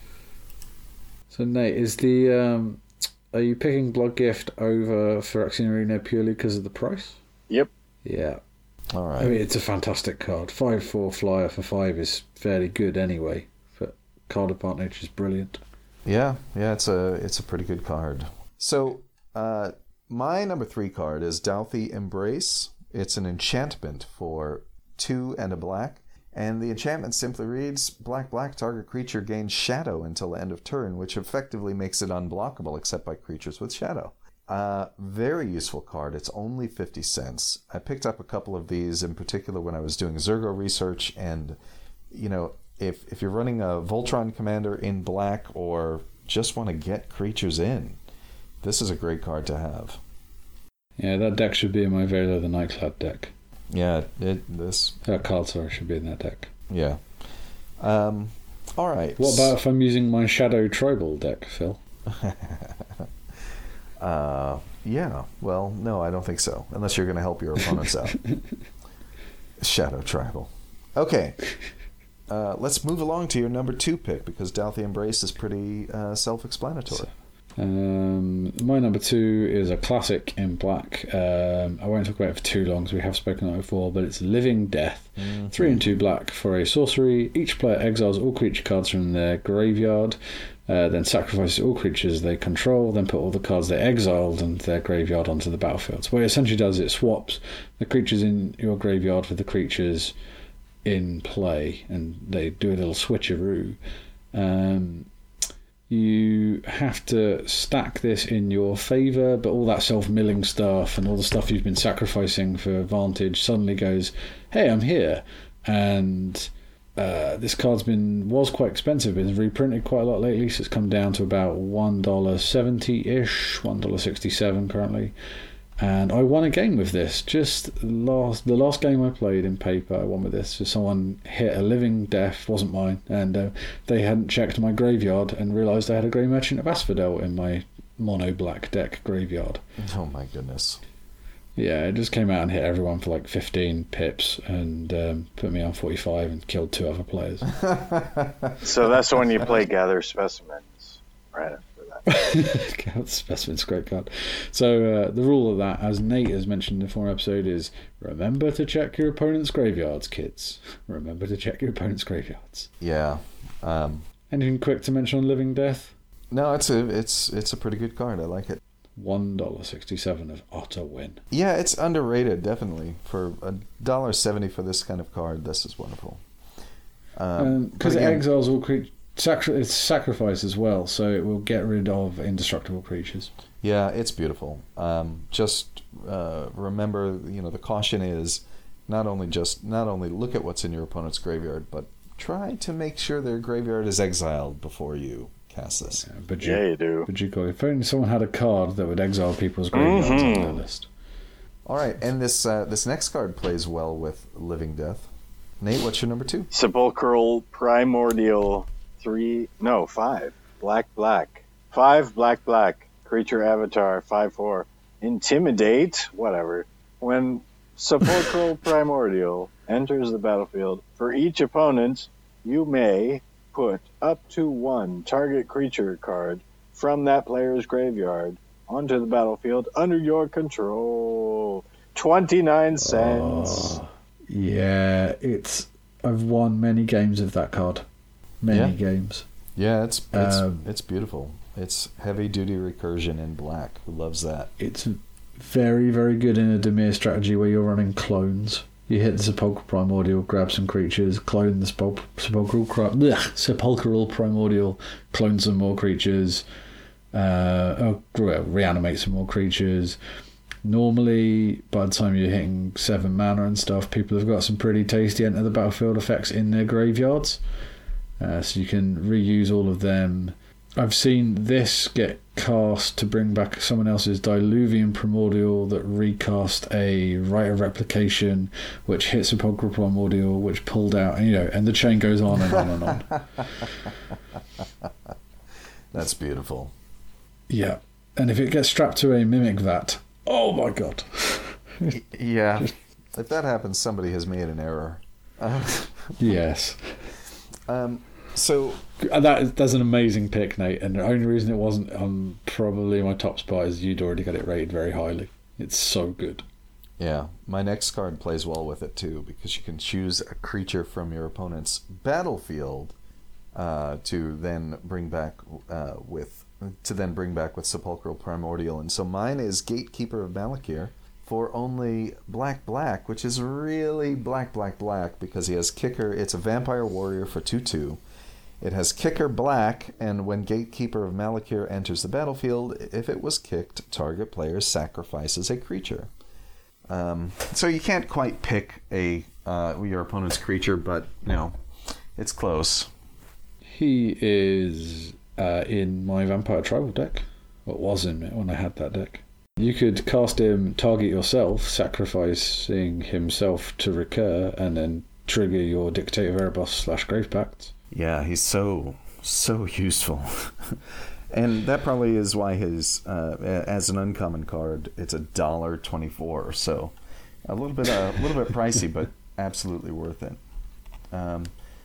So Nate, is the um, are you picking Bloodgift over Phyrexian Arena purely because of the price? Yep. Yeah. All right. I mean, it's a fantastic card. five four flyer for five is fairly good anyway, but card advantage is brilliant. Yeah, yeah, it's a it's a pretty good card. So, uh, my number three card is Dauthi Embrace. It's an enchantment for two and a black. And the enchantment simply reads, black, black, target creature gains shadow until the end of turn, which effectively makes it unblockable except by creatures with shadow. Uh, very useful card. It's only fifty cents. I picked up a couple of these in particular when I was doing Zergo research. And, you know, if, if you're running a Voltron commander in black or just want to get creatures in, this is a great card to have. Yeah, that deck should be in my Vela the Nightclad deck. Yeah, it this. That card, sorry, should be in that deck. Yeah. Um. All right. What about if I'm using my Shadow Tribal deck, Phil? uh. Yeah. Well, no, I don't think so. Unless you're going to help your opponents out. Shadow Tribal. Okay. Uh, let's move along to your number two pick, because Dauthi Embrace is pretty uh, self-explanatory. Um, my number two is a classic in black. Um, I won't talk about it for too long, because we have spoken about it before, but it's Living Death. Mm-hmm. Three and two black for a sorcery. Each player exiles all creature cards from their graveyard, uh, then sacrifices all creatures they control, then put all the cards they exiled into their graveyard onto the battlefield. So what it essentially does is it swaps the creatures in your graveyard with the creatures in play, and they do a little switcheroo. Um, you have to stack this in your favour, but all that self-milling stuff and all the stuff you've been sacrificing for advantage suddenly goes, hey, I'm here. And uh, this card's been was quite expensive. It's been reprinted quite a lot lately, so it's come down to about one dollar seventy-ish, one dollar sixty-seven currently. And I won a game with this. Just last the last game I played in paper, I won with this. So someone hit a Living Death, wasn't mine, and uh, they hadn't checked my graveyard and realised I had a Grey Merchant of Asphodel in my mono black deck graveyard. Oh my goodness. Yeah, it just came out and hit everyone for like fifteen pips and um, put me on forty-five and killed two other players. So that's when you play Gather Specimens, right? Specimen's a great card. So uh, the rule of that, as Nate has mentioned in the former episode, is remember to check your opponent's graveyards, kids. Remember to check your opponent's graveyards. Yeah. Um, Anything quick to mention on Living Death? No, it's a it's it's a pretty good card. I like it. One dollar sixty-seven of utter win. Yeah, it's underrated, definitely. For a dollar seventy for this kind of card, this is wonderful. Because Um, um, it exiles all creatures. Sacri- it's sacrifice as well, so it will get rid of indestructible creatures. Yeah, it's beautiful. Um, just uh, remember, you know, the caution is not only just not only look at what's in your opponent's graveyard, but try to make sure their graveyard is exiled before you cast this. Yeah, but yeah, you do. But you go, if only someone had a card that would exile people's graveyards mm-hmm. on their list. All right, and this uh, this next card plays well with Living Death. Nate, what's your number two? Sepulchral Primordial. Three, no, five. Black, black. Five, black, black. Creature avatar, five, four. Intimidate, whatever. When Sepulchral Primordial enters the battlefield, for each opponent, you may put up to one target creature card from that player's graveyard onto the battlefield under your control. twenty-nine cents. Oh, yeah, it's. I've won many games of that card. Many yeah. games. Yeah, it's it's um, it's beautiful. It's heavy duty recursion in black. Who loves that? It's very, very good in a Dimir strategy where you're running clones. You hit the Sepulchral Primordial, grab some creatures, clone the Sepul- Sepulchral, blech, Sepulchral Primordial, clone some more creatures, uh, oh, reanimate some more creatures. Normally, by the time you're hitting seven mana and stuff, people have got some pretty tasty enter the battlefield effects in their graveyards. Uh, so you can reuse all of them. I've seen this get cast to bring back someone else's Diluvian Primordial that recast a Rite of Replication, which hits Sepulchral Primordial, which pulled out, and, you know, and the chain goes on and on and on. That's beautiful. Yeah, and if it gets strapped to a Mimic Vat, oh my god. Yeah, if that happens, somebody has made an error. Uh, yes. Um. So that is, that's an amazing pick, Nate, and the only reason it wasn't on probably my top spot is you'd already got it rated very highly. It's so good. Yeah, my next card plays well with it too, because you can choose a creature from your opponent's battlefield uh, to then bring back uh, with to then bring back with Sepulchral Primordial, and so mine is Gatekeeper of Malakir for only black black, which is really black black black because he has kicker. It's a vampire warrior for two two. It has kicker black, and when Gatekeeper of Malakir enters the battlefield, if it was kicked, target player sacrifices a creature. Um, so you can't quite pick a uh, your opponent's creature, but you know, it's close. He is uh, in my Vampire Tribal deck. What was in it when I had that deck. You could cast him, target yourself, sacrificing himself to recur, and then trigger your Dictate of Erebos slash Grave Pact. Yeah, he's so, so useful. And that probably is why his, uh, as an uncommon card, it's a dollar twenty-four. So a little bit, uh, a little bit pricey, but absolutely worth it. Um,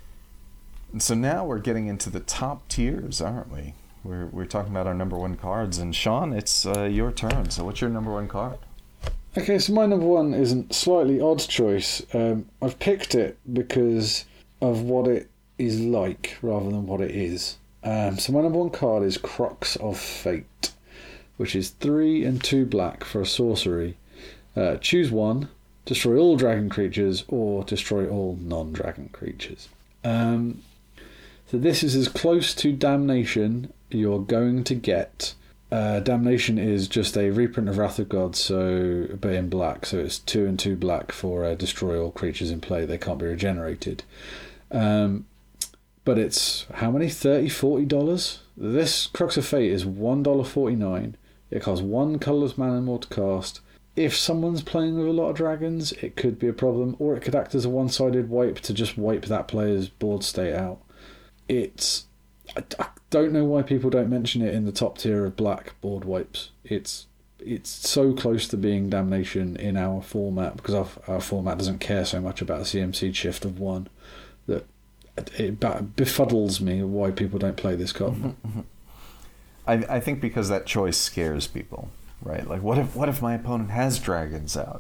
so now we're getting into the top tiers, aren't we? We're we're talking about our number one cards, and Sean, it's uh, your turn. So what's your number one card? Okay, so my number one is a slightly odd choice. Um, I've picked it because of what it is like rather than what it is. Um, so my number one card is Crux of Fate, which is three and two black for a sorcery. Uh, choose one, destroy all dragon creatures, or destroy all non-dragon creatures. Um, so this is as close to Damnation you're going to get. Uh, Damnation is just a reprint of Wrath of God, so but in black, so it's two and two black for uh, destroy all creatures in play. They can't be regenerated. Um, but it's how many? thirty dollars, forty dollars? This Crux of Fate is one dollar forty-nine. It costs one colourless mana more to cast. If someone's playing with a lot of dragons, it could be a problem, or it could act as a one-sided wipe to just wipe that player's board state out. It's I, I don't know why people don't mention it in the top tier of black board wipes. It's it's so close to being Damnation in our format, because our, our format doesn't care so much about a C M C shift of one, that it befuddles me why people don't play this card. Mm-hmm. I I think because that choice scares people, right? Like, what if what if my opponent has dragons out?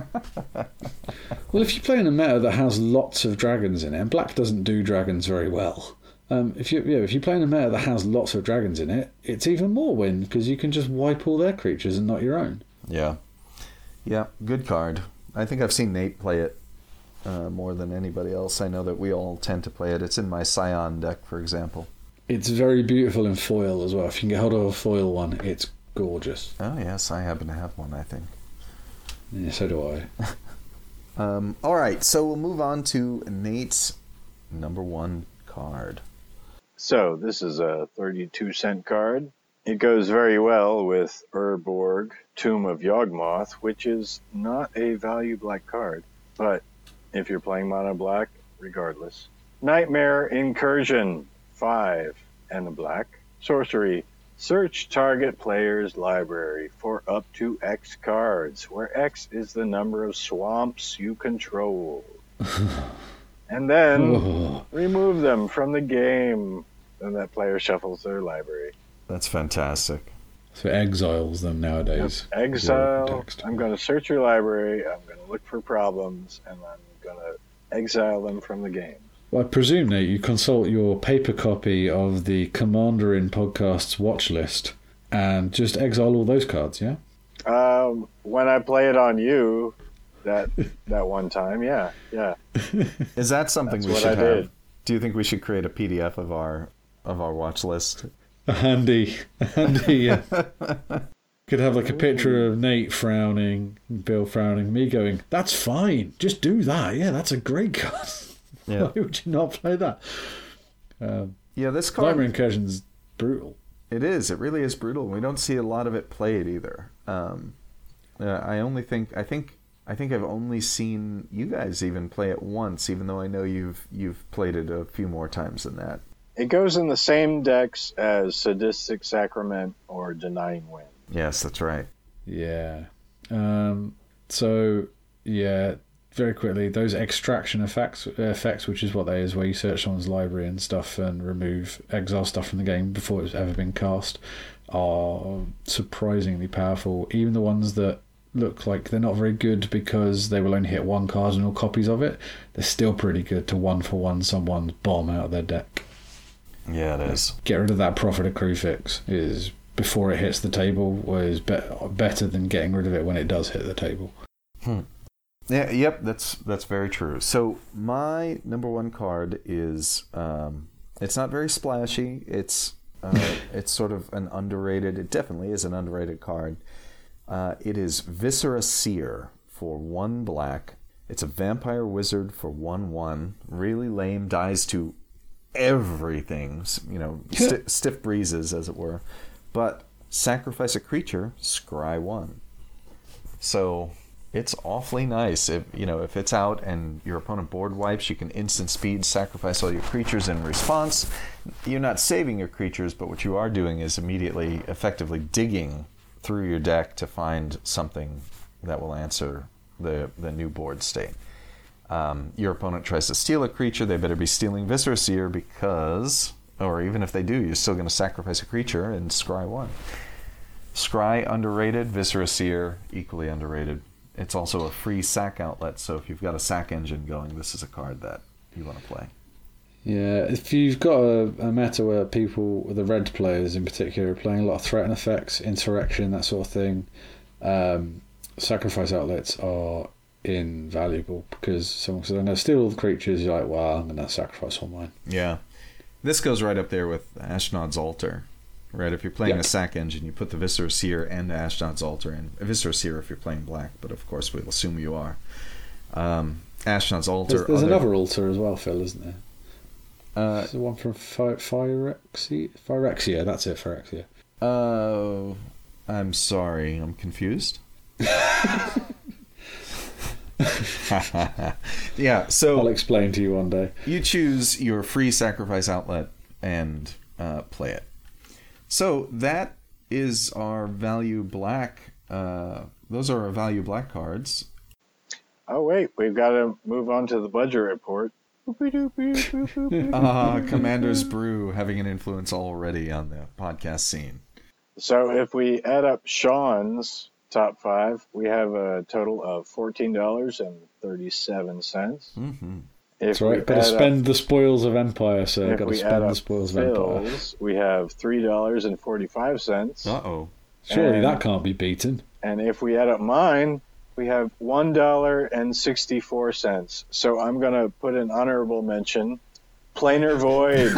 Well, if you play in a meta that has lots of dragons in it, and black doesn't do dragons very well. Um, if you yeah, if you play in a meta that has lots of dragons in it, it's even more win, because you can just wipe all their creatures and not your own. Yeah, yeah, good card. I think I've seen Nate play it uh, more than anybody else. I know that we all tend to play it. It's in my Scion deck, for example. It's very beautiful in foil as well. If you can get hold of a foil one, it's gorgeous. Oh yes, I happen to have one, I think. Yeah, so do I. um, all right, so we'll move on to Nate's number one card. So this is a thirty-two cent card. It goes very well with Urborg, Tomb of Yawgmoth, which is not a value black card, but if you're playing mono black, regardless. Nightmare Incursion, five and a black. Sorcery, search target player's library for up to X cards, where X is the number of swamps you control. And then Oh. remove them from the game. Then that player shuffles their library. That's fantastic. So it exiles them nowadays. Exile. I'm going to search your library. I'm going to look for problems, and I'm going to exile them from the game. Well, I presume, Nate, you consult your paper copy of the Commander in Podcast's watch list and just exile all those cards, yeah? Um, when I play it on you, that that one time, yeah, yeah. Is that something That's we what should I have? did. Do you think we should create a P D F of our of our watch list? A handy, a handy, yeah. Could have like a picture of Nate frowning, Bill frowning, me going, that's fine, just do that, yeah, that's a great card. Yeah. Why would you not play that? Um, Yeah, this card. Nightmare Incursion's brutal. It is. It really is brutal. We don't see a lot of it played either. Um, uh, I only think I think I think I've only seen you guys even play it once, even though I know you've you've played it a few more times than that. It goes in the same decks as Sadistic Sacrament or Denying Wind. Yes, that's right. Yeah. Um, so, yeah, very quickly, those extraction effects, effects, which is what they is, where you search someone's library and stuff and remove exile stuff from the game before it's ever been cast, are surprisingly powerful. Even the ones that look like they're not very good because they will only hit one cardinal copies of it, they're still pretty good to one for one someone's bomb out of their deck. Yeah, it is. Get rid of that Prophet of Crufix is before it hits the table was be- better than getting rid of it when it does hit the table. Hmm. Yeah, yep, that's that's very true. So my number one card is um, it's not very splashy. It's uh, it's sort of an underrated. It definitely is an underrated card. Uh, it is Viscera Seer for one black. It's a vampire wizard for one one. Really lame. Dies to everything. You know, sti- stiff breezes, as it were. But sacrifice a creature, scry one. So it's awfully nice. If you know if it's out and your opponent board wipes, you can instant speed sacrifice all your creatures in response. You're not saving your creatures, but what you are doing is immediately, effectively digging through your deck to find something that will answer the the new board state. Um, your opponent tries to steal a creature, they better be stealing Viscera Seer because, or even if they do, you're still going to sacrifice a creature and scry one. Scry underrated, Viscera Seer equally underrated. It's also a free sack outlet, so if you've got a sack engine going, this is a card that you want to play. Yeah, if you've got a, a meta where people, the red players in particular, are playing a lot of threat and effects, interaction, that sort of thing, um, sacrifice outlets are invaluable because someone says, I'm going to steal all the creatures. You're like, well, I'm going to sacrifice all mine. Yeah. This goes right up there with Ashnod's Altar. Right, if you're playing yep. a sack engine, you put the Viscera Seer and Ashnod's Altar in. Viscera Seer if you're playing black, but of course we'll assume you are. Um, Ashnod's Altar. There's, there's other... another altar as well, Phil, isn't there? Uh, There's the one from Phy- Phyrexia? Phyrexia, that's it, Phyrexia. Uh, I'm sorry, I'm confused. Yeah, so I'll explain to you one day. You choose your free sacrifice outlet and uh, play it. So that is our value black. Uh, those are our value black cards. Oh, wait. We've got to move on to the budget report. Ah, Commander's Brew having an influence already on the podcast scene. So if we add up Sean's top five, we have a total of fourteen dollars and thirty-seven cents. Mm-hmm. That's right. Got to spend up, the spoils of Empire, sir. Got to spend the spoils of Empire. We have three dollars and forty-five cents. Uh-oh. Surely and, that can't be beaten. And if we add up mine, we have one dollar and sixty-four cents. So I'm going to put an honorable mention. Planar Void.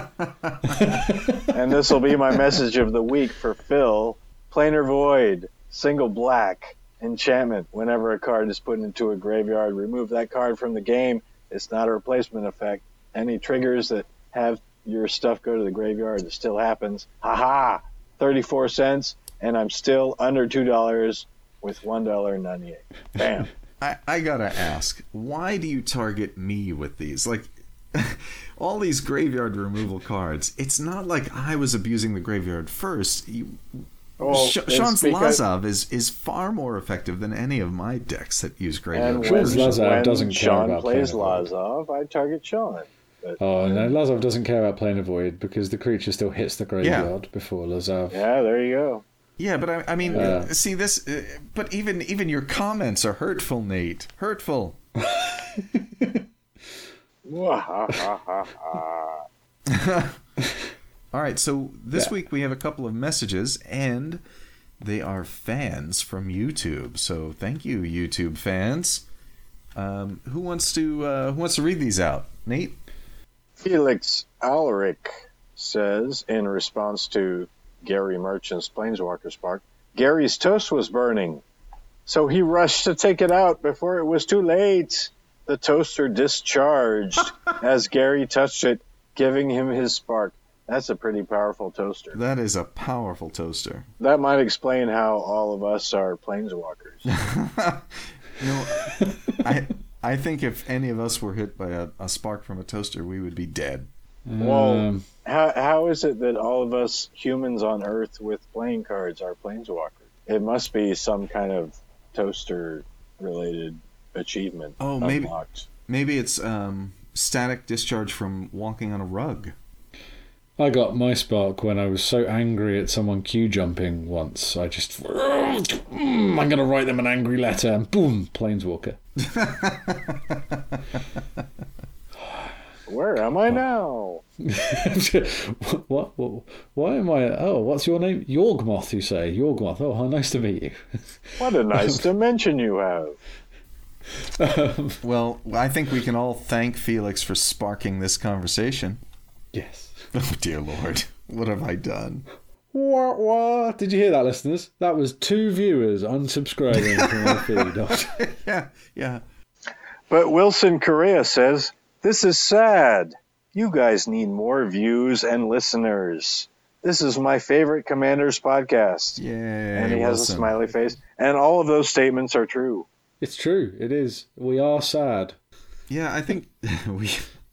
And this will be my message of the week for Phil. Planar Void. Single black. Enchantment. Whenever a card is put into a graveyard, remove that card from the game. It's not a replacement effect. Any triggers that have your stuff go to the graveyard, it still happens. Ha-ha! thirty-four cents, and I'm still under two dollars with one dollar and ninety-eight cents. Bam. I, I gotta ask, why do you target me with these? Like, all these graveyard removal cards, it's not like I was abusing the graveyard first. You, well, Sh- Sean's because... Lazav is, is far more effective than any of my decks that use graveyard. And Sean's Lazav doesn't care Sean about plays Planar Lazav, I target Sean. But, oh, no, Lazav doesn't care about Planar Void because the creature still hits the graveyard yeah. before Lazav. Yeah, there you go. Yeah, but I, I mean, uh, see this. Uh, but even even your comments are hurtful, Nate. Hurtful. All right, so this yeah. week we have a couple of messages, and they are fans from YouTube. So thank you, YouTube fans. Um, who wants to uh, who wants to read these out? Nate? Felix Alric says in response to Gary Merchant's Planeswalker Spark, Gary's toast was burning, so he rushed to take it out before it was too late. The toaster discharged as Gary touched it, giving him his spark. That's a pretty powerful toaster. That is a powerful toaster. That might explain how all of us are Planeswalkers. You know, I I think if any of us were hit by a, a spark from a toaster, we would be dead. Well, um, how how is it that all of us humans on Earth with playing cards are Planeswalkers? It must be some kind of toaster-related achievement. Oh, maybe unlocked. maybe it's um, static discharge from walking on a rug. I got my spark when I was so angry at someone queue jumping once. I just, mm, I'm going to write them an angry letter, and boom, Planeswalker. Where am I now? what, what? Why am I? Oh, what's your name? Yorgmoth, you say? Yorgmoth. Oh, how nice to meet you. What a nice dimension you have. Um, well, I think we can all thank Felix for sparking this conversation. Yes. Oh, dear Lord. What have I done? What, what? Did you hear that, listeners? That was two viewers unsubscribing from our feed. yeah, yeah. But Wilson Correa says, this is sad. You guys need more views and listeners. This is my favorite Commanders podcast. Yay, and he has Wilson. a smiley face. And all of those statements are true. It's true. It is. We are sad. Yeah, I think we.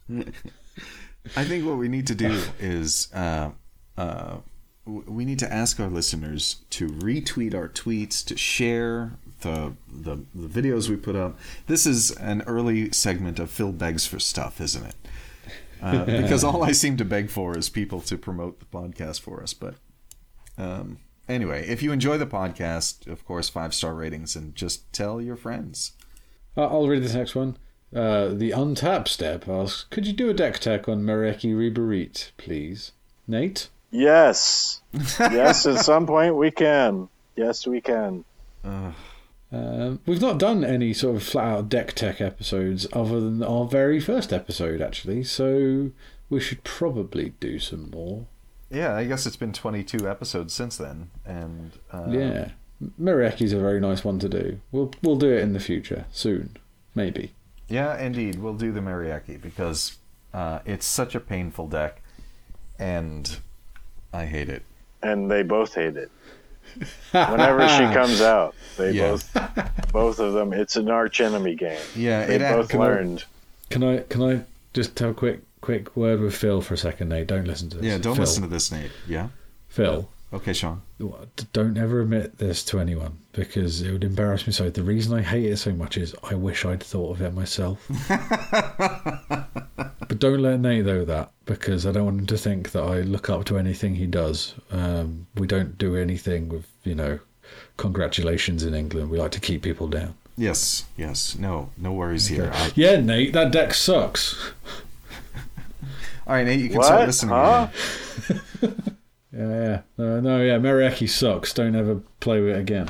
I think what we need to do is uh, uh, we need to ask our listeners to retweet our tweets, to share the, the the videos we put up. This is an early segment of Phil Begs for Stuff, isn't it? Uh, because all I seem to beg for is people to promote the podcast for us. But um, anyway, if you enjoy the podcast, of course, five-star ratings, and just tell your friends. Uh, I'll read this next one. Uh, the Untapped Step asks, could you do a deck tech on Mereki Riberit, please? Nate? Yes. Yes, at some point we can. Yes, we can. Uh, Um, we've not done any sort of flat-out deck tech episodes other than our very first episode, actually, so we should probably do some more. yeah, I guess it's been twenty-two episodes since then, and uh, Yeah. Mereki's a very nice one to do. We'll we'll do it in the future, soon, maybe. yeah, indeed, we'll do the Mariaki because uh, it's such a painful deck, and I hate it. And they both hate it. Whenever she comes out, they Yeah. both, both of them, it's an arch enemy game. Yeah, They it both can I- learned. Can I can I just have a quick quick word with Phil for a second, Nate? Don't listen to this. Yeah, don't Phil, listen to this, Nate. Yeah. Phil, Okay, Sean. don't ever admit this to anyone because it would embarrass me so. The reason I hate it so much is I wish I'd thought of it myself. But don't let Nate know that because I don't want him to think that I look up to anything he does. Um, we don't do anything with, you know, congratulations in England. We like to keep people down. Yes, yes. No, no worries here. I- Yeah, Nate, that deck sucks. All right, Nate, you can What? start listening. Huh? again. Yeah, yeah. Uh, no, yeah, Mereki sucks. Don't ever play with it again.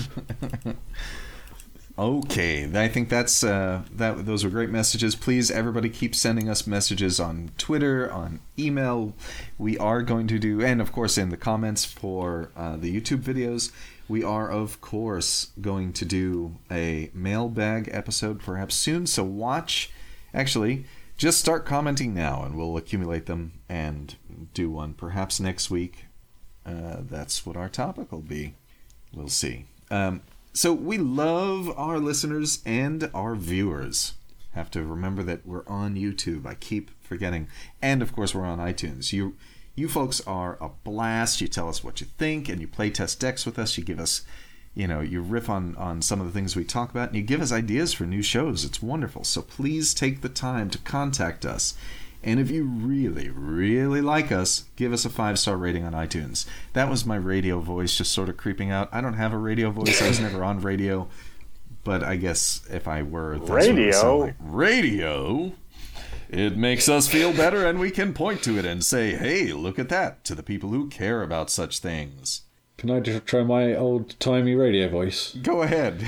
Okay, I think that's uh, that. Those were great messages. Please, everybody, keep sending us messages on Twitter, on email. We are going to do, and of course, in the comments for uh, the YouTube videos, we are of course going to do a mailbag episode perhaps soon. So watch. Actually, just start commenting now, and we'll accumulate them and do one perhaps next week. Uh, that's what our topic will be. We'll see. Um, So we love our listeners and our viewers. Have to remember that we're on YouTube. I keep forgetting. And of course we're on iTunes. You you folks are a blast. You tell us what you think and you play test decks with us. You give us, you know, you riff on, on some of the things we talk about and you give us ideas for new shows. It's wonderful. So please take the time to contact us. And if you really, really like us, give us a five-star rating on iTunes. That was my radio voice just sort of creeping out. I don't have a radio voice. I was never on radio. But I guess if I were... That's what it would sound like. Radio? It makes us feel better and we can point to it and say, hey, look at that, to the people who care about such things. Can I just try my old-timey radio voice? Go ahead.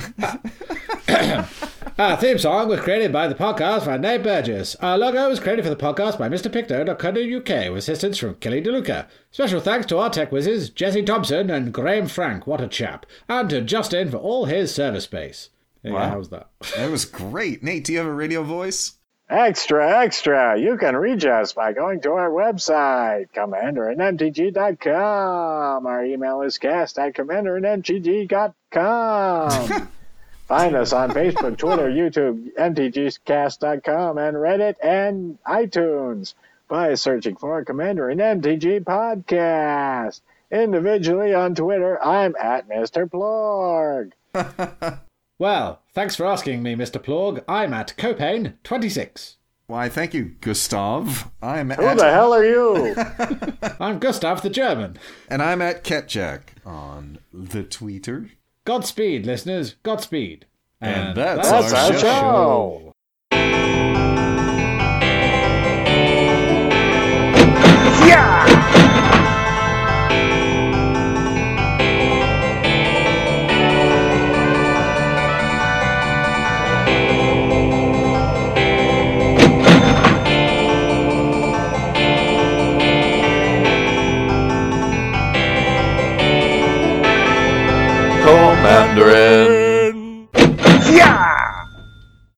Our theme song was created by the podcast by Nate Burgess. Our logo was created for the podcast by Mister Picto dot co dot U K with assistance from Kelly DeLuca. Special thanks to our tech whizzes, Jesse Thompson and Graham Frank, what a chap, and to Justin for all his service space. There you go, Wow. how's that? That was great. Nate, do you have a radio voice? Extra, extra. You can reach us by going to our website, commander and m t g dot com. Our email is cast at commander and m t g dot com. Find us on Facebook, Twitter, YouTube, m t g cast dot com, and Reddit and iTunes by searching for Commander and M T G Podcast. Individually on Twitter, I'm at Mister Plorg. Well, thanks for asking me, Mister Plorg. I'm at Copain twenty-six. Why, thank you, Gustav. I'm Who at... the hell are you? I'm Gustav the German. And I'm at Ketjack on the Twitter. Godspeed, listeners. Godspeed. And that's That's our our show. show.